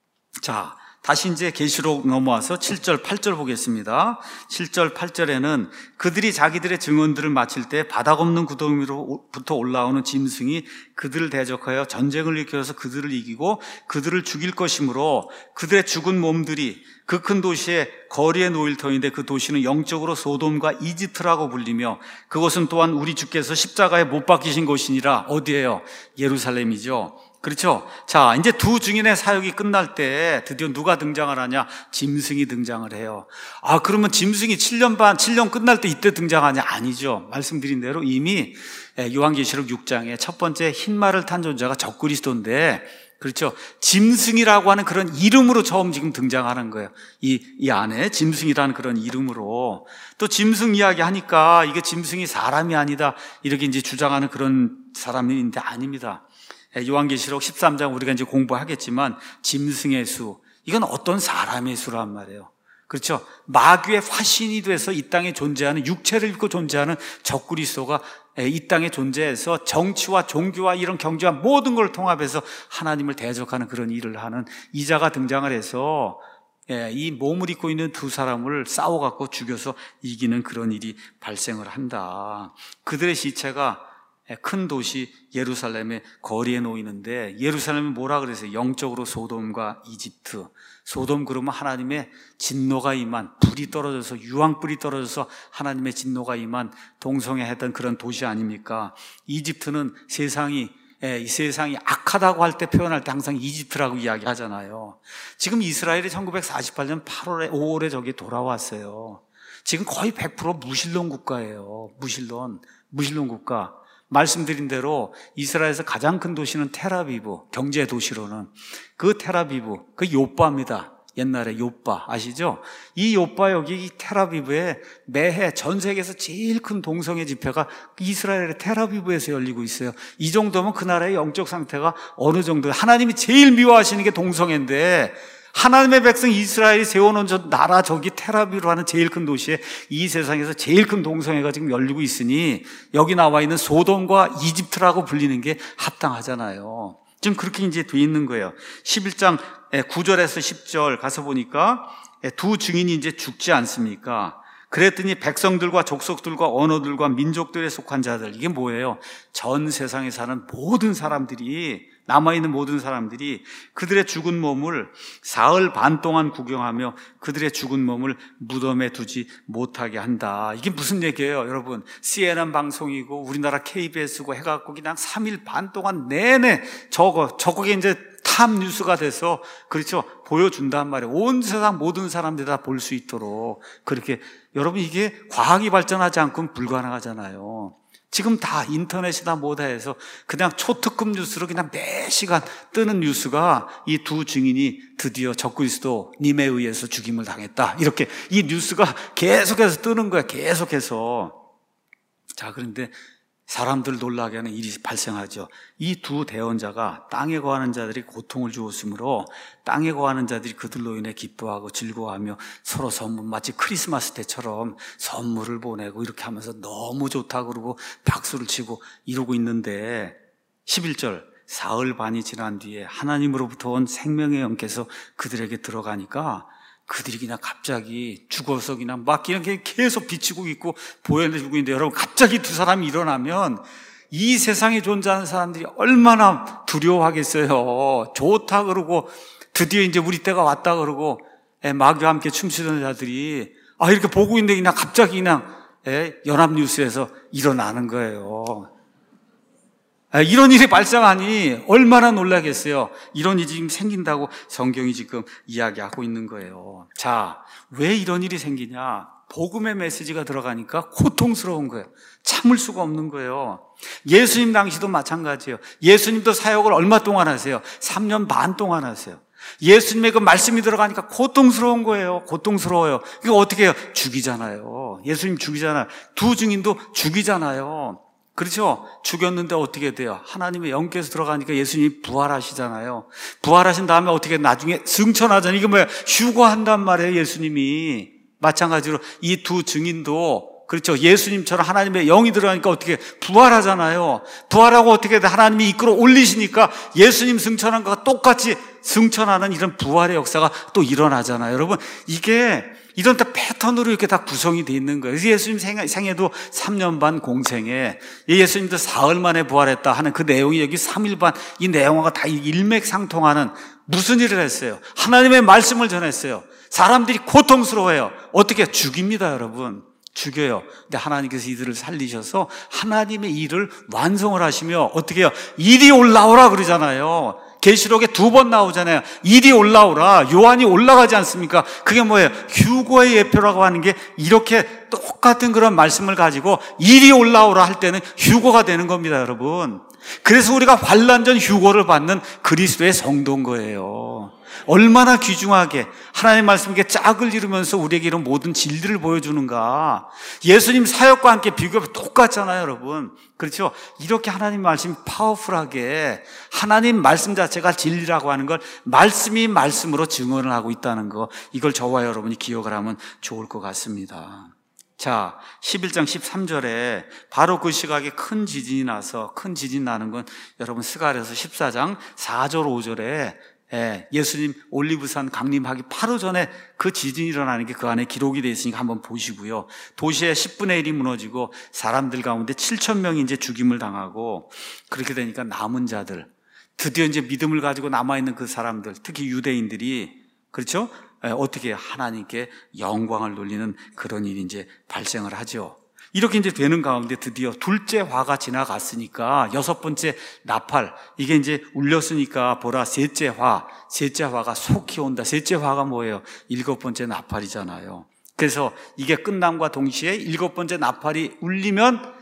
자, 다시 이제 계시록 넘어와서 칠 절 팔 절 보겠습니다. 칠 절 팔 절에는 그들이 자기들의 증언들을 마칠 때 바닥 없는 구덩이로부터 올라오는 짐승이 그들을 대적하여 전쟁을 일으켜서 그들을 이기고 그들을 죽일 것이므로 그들의 죽은 몸들이 그 큰 도시의 거리에 놓일 터인데 그 도시는 영적으로 소돔과 이집트라고 불리며 그것은 또한 우리 주께서 십자가에 못 박히신 곳이니라. 어디예요? 예루살렘이죠. 그렇죠? 자, 이제 두 증인의 사역이 끝날 때 드디어 누가 등장을 하냐? 짐승이 등장을 해요. 아, 그러면 짐승이 칠 년 반, 칠 년 끝날 때 이때 등장하냐? 아니죠. 말씀드린 대로 이미 요한계시록 육 장에 첫 번째 흰 말을 탄 존재가 적그리스도인데, 그렇죠? 짐승이라고 하는 그런 이름으로 처음 지금 등장하는 거예요. 이, 이 안에 짐승이라는 그런 이름으로. 또 짐승 이야기 하니까 이게 짐승이 사람이 아니다. 이렇게 이제 주장하는 그런 사람인데 아닙니다. 요한계시록 십삼 장 우리가 이제 공부하겠지만 짐승의 수, 이건 어떤 사람의 수란 말이에요. 그렇죠? 마귀의 화신이 돼서 이 땅에 존재하는, 육체를 입고 존재하는 적그리스도가 이 땅에 존재해서 정치와 종교와 이런 경제와 모든 걸 통합해서 하나님을 대적하는 그런 일을 하는 이자가 등장을 해서 이 몸을 입고 있는 두 사람을 싸워갖고 죽여서 이기는 그런 일이 발생을 한다. 그들의 시체가 큰 도시 예루살렘의 거리에 놓이는데, 예루살렘이 뭐라 그랬어요? 영적으로 소돔과 이집트. 소돔 그러면 하나님의 진노가 임한, 불이 떨어져서, 유황불이 떨어져서 하나님의 진노가 임한 동성애했던 그런 도시 아닙니까? 이집트는 세상이 이 세상이 악하다고 할 때, 표현할 때 항상 이집트라고 이야기하잖아요. 지금 이스라엘이 천구백사십팔 년 팔월에 오월에 저기 돌아왔어요. 지금 거의 백 퍼센트 무신론 국가예요. 무신론, 무신론 국가. 말씀드린 대로 이스라엘에서 가장 큰 도시는 텔아비브, 경제 도시로는. 그 텔아비브, 그 요빠입니다. 옛날에 요빠 아시죠? 이 요빠 여기 이 텔아비브에 매해 전 세계에서 제일 큰 동성애 집회가 이스라엘의 텔아비브에서 열리고 있어요. 이 정도면 그 나라의 영적 상태가 어느 정도, 하나님이 제일 미워하시는 게 동성애인데 하나님의 백성 이스라엘이 세워놓은 저 나라 저기 텔아비브로 하는 제일 큰 도시에 이 세상에서 제일 큰 동성애가 지금 열리고 있으니 여기 나와 있는 소돔과 이집트라고 불리는 게 합당하잖아요. 지금 그렇게 이제 돼 있는 거예요. 십일 장 구 절에서 십 절 가서 보니까 두 증인이 이제 죽지 않습니까? 그랬더니 백성들과 족속들과 언어들과 민족들에 속한 자들, 이게 뭐예요? 전 세상에 사는 모든 사람들이, 남아있는 모든 사람들이 그들의 죽은 몸을 사흘 반 동안 구경하며 그들의 죽은 몸을 무덤에 두지 못하게 한다. 이게 무슨 얘기예요, 여러분? 씨엔엔 방송이고 우리나라 케이비에스고 해갖고 그냥 삼 일 반 동안 내내 저거, 저거게 이제 탑 뉴스가 돼서, 그렇죠, 보여준단 말이에요. 온 세상 모든 사람들이 다 볼 수 있도록. 그렇게, 여러분, 이게 과학이 발전하지 않고는 불가능하잖아요. 지금 다 인터넷이나 뭐다 해서 그냥 초특급 뉴스로 그냥 매 시간 뜨는 뉴스가 이 두 증인이 드디어 적그리스도님에 의해서 죽임을 당했다, 이렇게 이 뉴스가 계속해서 뜨는 거야. 계속해서. 자, 그런데 사람들 놀라게 하는 일이 발생하죠. 이 두 대언자가 땅에 거하는 자들이 고통을 주었으므로 땅에 거하는 자들이 그들로 인해 기뻐하고 즐거워하며 서로 선물, 마치 크리스마스 때처럼 선물을 보내고 이렇게 하면서 너무 좋다 그러고 박수를 치고 이러고 있는데 십일 절 사흘 반이 지난 뒤에 하나님으로부터 온 생명의 영께서 그들에게 들어가니까 그들이 그냥 갑자기 죽어서 그냥 막 그냥 계속 비치고 있고 보여주고 있는데, 여러분 갑자기 두 사람이 일어나면 이 세상에 존재하는 사람들이 얼마나 두려워하겠어요. 좋다 그러고 드디어 이제 우리 때가 왔다 그러고 마귀와 함께 춤추던 자들이 아 이렇게 보고 있는데 그냥 갑자기 그냥 연합뉴스에서 일어나는 거예요. 이런 일이 발생하니 얼마나 놀라겠어요. 이런 일이 지금 생긴다고 성경이 지금 이야기하고 있는 거예요. 자, 왜 이런 일이 생기냐? 복음의 메시지가 들어가니까 고통스러운 거예요. 참을 수가 없는 거예요. 예수님 당시도 마찬가지예요. 예수님도 사역을 얼마 동안 하세요? 삼 년 반 동안 하세요. 예수님의 그 말씀이 들어가니까 고통스러운 거예요. 고통스러워요. 이거 어떻게 해요? 죽이잖아요. 예수님 죽이잖아요. 두 증인도 죽이잖아요. 그렇죠? 죽였는데 어떻게 돼요? 하나님의 영께서 들어가니까 예수님이 부활하시잖아요. 부활하신 다음에 어떻게 나중에 승천하잖아요. 이게 뭐야? 휴거한단 말이에요, 예수님이. 마찬가지로 이 두 증인도 그렇죠. 예수님처럼 하나님의 영이 들어가니까 어떻게 부활하잖아요. 부활하고 어떻게 돼? 하나님이 이끌어 올리시니까 예수님 승천한 것과 똑같이 승천하는 이런 부활의 역사가 또 일어나잖아요. 여러분, 이게 이런 다 패턴으로 이렇게 다 구성이 돼 있는 거예요. 예수님 생애도 삼 년 반 공생에 예수님도 사흘 만에 부활했다 하는 그 내용이 여기 삼 일 반 이 내용과 다 일맥상통하는 무슨 일을 했어요? 하나님의 말씀을 전했어요. 사람들이 고통스러워해요. 어떻게? 죽입니다, 여러분. 죽여요. 근데 하나님께서 이들을 살리셔서 하나님의 일을 완성을 하시며 어떻게 해요? 이리 올라오라 그러잖아요. 계시록에 두 번 나오잖아요. 이리 올라오라. 요한이 올라가지 않습니까? 그게 뭐예요? 휴거의 예표라고 하는 게 이렇게 똑같은 그런 말씀을 가지고 이리 올라오라 할 때는 휴거가 되는 겁니다, 여러분. 그래서 우리가 환난 전 휴거를 받는 그리스도의 성도인 거예요. 얼마나 귀중하게 하나님의 말씀에 짝을 이루면서 우리에게 이런 모든 진리를 보여주는가. 예수님 사역과 함께 비교하면 똑같잖아요, 여러분. 그렇죠? 이렇게 하나님 말씀이 파워풀하게 하나님 말씀 자체가 진리라고 하는 걸 말씀이 말씀으로 증언을 하고 있다는 거, 이걸 저와 여러분이 기억을 하면 좋을 것 같습니다. 자, 십일 장 십삼 절에 바로 그 시각에 큰 지진이 나서, 큰 지진 나는 건 여러분 스가랴서 십사 장 사 절 오 절에 예, 예수님 올리브산 강림하기 바로 전에 그 지진이 일어나는 게 그 안에 기록이 되어 있으니까 한번 보시고요. 도시의 십분의 일이 무너지고 사람들 가운데 칠천 명이 이제 죽임을 당하고, 그렇게 되니까 남은 자들, 드디어 이제 믿음을 가지고 남아있는 그 사람들, 특히 유대인들이, 그렇죠? 예, 어떻게 하나님께 영광을 돌리는 그런 일이 이제 발생을 하죠. 이렇게 이제 되는 가운데 드디어 둘째 화가 지나갔으니까 여섯 번째 나팔, 이게 이제 울렸으니까 보라 셋째 화, 셋째 화가 속히 온다. 셋째 화가 뭐예요? 일곱 번째 나팔이잖아요. 그래서 이게 끝남과 동시에 일곱 번째 나팔이 울리면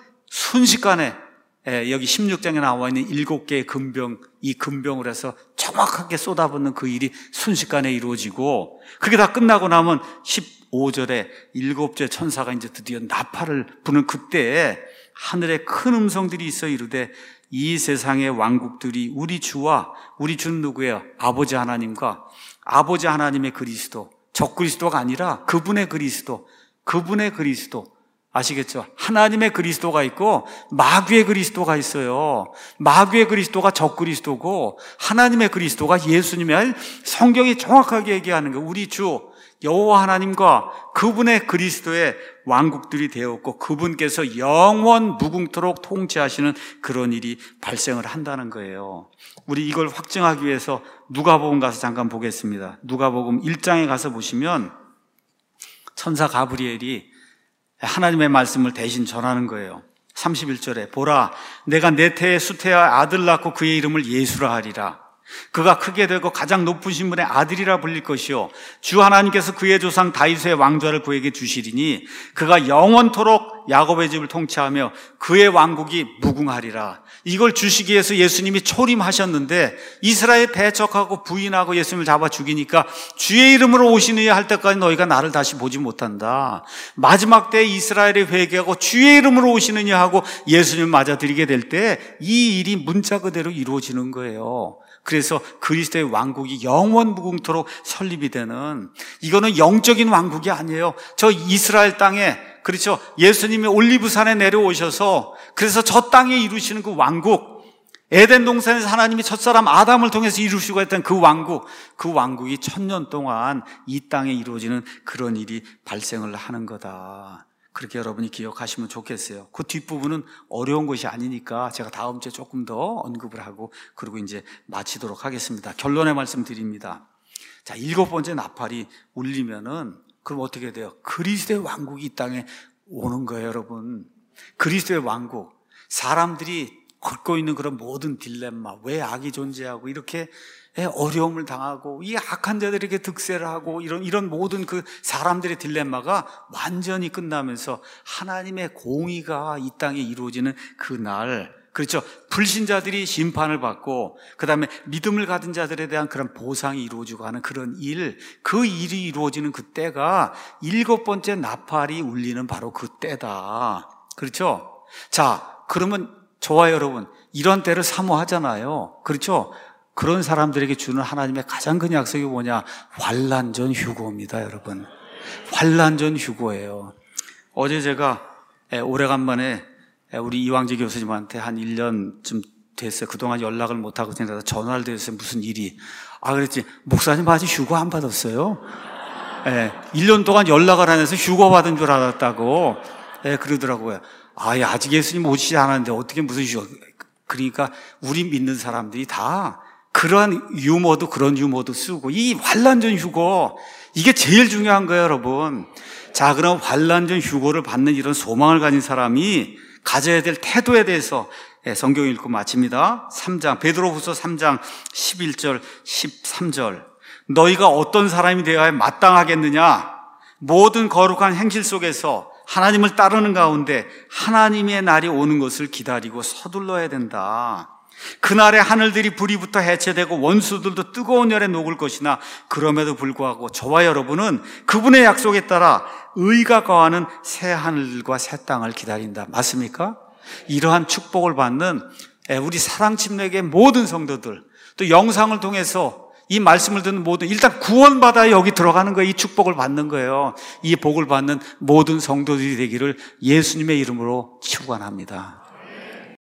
순식간에 여기 십육 장에 나와 있는 일곱 개의 금병, 이 금병을 해서 정확하게 쏟아붓는 그 일이 순식간에 이루어지고, 그게 다 끝나고 나면 십오 절에 일곱째 천사가 이제 드디어 나팔을 부는 그때에 하늘에 큰 음성들이 있어 이르되 이 세상의 왕국들이 우리 주와, 우리 주는 누구예요? 아버지 하나님과 아버지 하나님의 그리스도, 적그리스도가 아니라 그분의 그리스도, 그분의 그리스도, 아시겠죠? 하나님의 그리스도가 있고 마귀의 그리스도가 있어요. 마귀의 그리스도가 적그리스도고 하나님의 그리스도가 예수님의, 성경이 정확하게 얘기하는 거예요. 우리 주 여호와 하나님과 그분의 그리스도의 왕국들이 되었고 그분께서 영원 무궁토록 통치하시는 그런 일이 발생을 한다는 거예요. 우리 이걸 확증하기 위해서 누가복음 가서 잠깐 보겠습니다. 누가복음 일 장에 가서 보시면 천사 가브리엘이 하나님의 말씀을 대신 전하는 거예요. 삼십일 절에 보라 내가 내 태에 수태와 아들 낳고 그의 이름을 예수라 하리라. 그가 크게 되고 가장 높으신 분의 아들이라 불릴 것이요 주 하나님께서 그의 조상 다윗의 왕좌를 그에게 주시리니 그가 영원토록 야곱의 집을 통치하며 그의 왕국이 무궁하리라. 이걸 주시기 위해서 예수님이 초림하셨는데 이스라엘 배척하고 부인하고 예수님을 잡아 죽이니까 주의 이름으로 오시느냐 할 때까지 너희가 나를 다시 보지 못한다. 마지막 때 이스라엘이 회개하고 주의 이름으로 오시느냐 하고 예수님을 맞아들이게 될 때 이 일이 문자 그대로 이루어지는 거예요. 그래서 그리스도의 왕국이 영원 무궁토록 설립이 되는, 이거는 영적인 왕국이 아니에요. 저 이스라엘 땅에, 그렇죠, 예수님이 올리브산에 내려오셔서 그래서 저 땅에 이루시는 그 왕국, 에덴 동산에서 하나님이 첫사람 아담을 통해서 이루시고 했던 그 왕국, 그 왕국이 천년 동안 이 땅에 이루어지는 그런 일이 발생을 하는 거다. 그렇게 여러분이 기억하시면 좋겠어요. 그 뒷부분은 어려운 것이 아니니까 제가 다음 주에 조금 더 언급을 하고 그리고 이제 마치도록 하겠습니다. 결론의 말씀 드립니다. 자, 일곱 번째 나팔이 울리면은 그럼 어떻게 돼요? 그리스도의 왕국이 이 땅에 오는 거예요, 여러분. 그리스도의 왕국. 사람들이 겪고 있는 그런 모든 딜레마, 왜 악이 존재하고 이렇게 어려움을 당하고 이 악한 자들에게 득세를 하고 이런 이런 모든 그 사람들의 딜레마가 완전히 끝나면서 하나님의 공의가 이 땅에 이루어지는 그날, 그렇죠, 불신자들이 심판을 받고 그 다음에 믿음을 가진 자들에 대한 그런 보상이 이루어지고 하는 그런 일, 그 일이 이루어지는 그 때가 일곱 번째 나팔이 울리는 바로 그 때다. 그렇죠? 자, 그러면 저와 여러분 이런 때를 사모하잖아요. 그렇죠? 그런 사람들에게 주는 하나님의 가장 큰 약속이 뭐냐? 환난 전 휴고입니다, 여러분. 환난 전 휴고예요. 어제 제가 오래간만에 우리 이왕재 교수님한테 한 일 년쯤 됐어요. 그동안 연락을 못하고 지내다가 전화를 드렸어요. 무슨 일이. 아, 그랬지. 목사님 아직 휴고 안 받았어요? 예, 일 년 동안 연락을 안 해서 휴고 받은 줄 알았다고. 예, 그러더라고요. 아, 예, 아직 예수님 오시지 않았는데 어떻게 무슨 휴고. 그러니까 우리 믿는 사람들이 다 그러한 유머도 그런 유머도 쓰고 이 환난전 휴고, 이게 제일 중요한 거예요, 여러분. 자, 그럼 환난전 휴고를 받는 이런 소망을 가진 사람이 가져야 될 태도에 대해서 성경 읽고 마칩니다. 삼 장, 베드로후서 삼 장 십일 절 십삼 절. 너희가 어떤 사람이 되어야 마땅하겠느냐? 모든 거룩한 행실 속에서 하나님을 따르는 가운데 하나님의 날이 오는 것을 기다리고 서둘러야 된다. 그날에 하늘들이 불이 붙어 해체되고 원수들도 뜨거운 열에 녹을 것이나 그럼에도 불구하고 저와 여러분은 그분의 약속에 따라 의가 거하는 새 하늘과 새 땅을 기다린다. 맞습니까? 이러한 축복을 받는 우리 사랑침례교의 모든 성도들, 또 영상을 통해서 이 말씀을 듣는 모든, 일단 구원받아야 여기 들어가는 거예요. 이 축복을 받는 거예요. 이 복을 받는 모든 성도들이 되기를 예수님의 이름으로 축원합니다.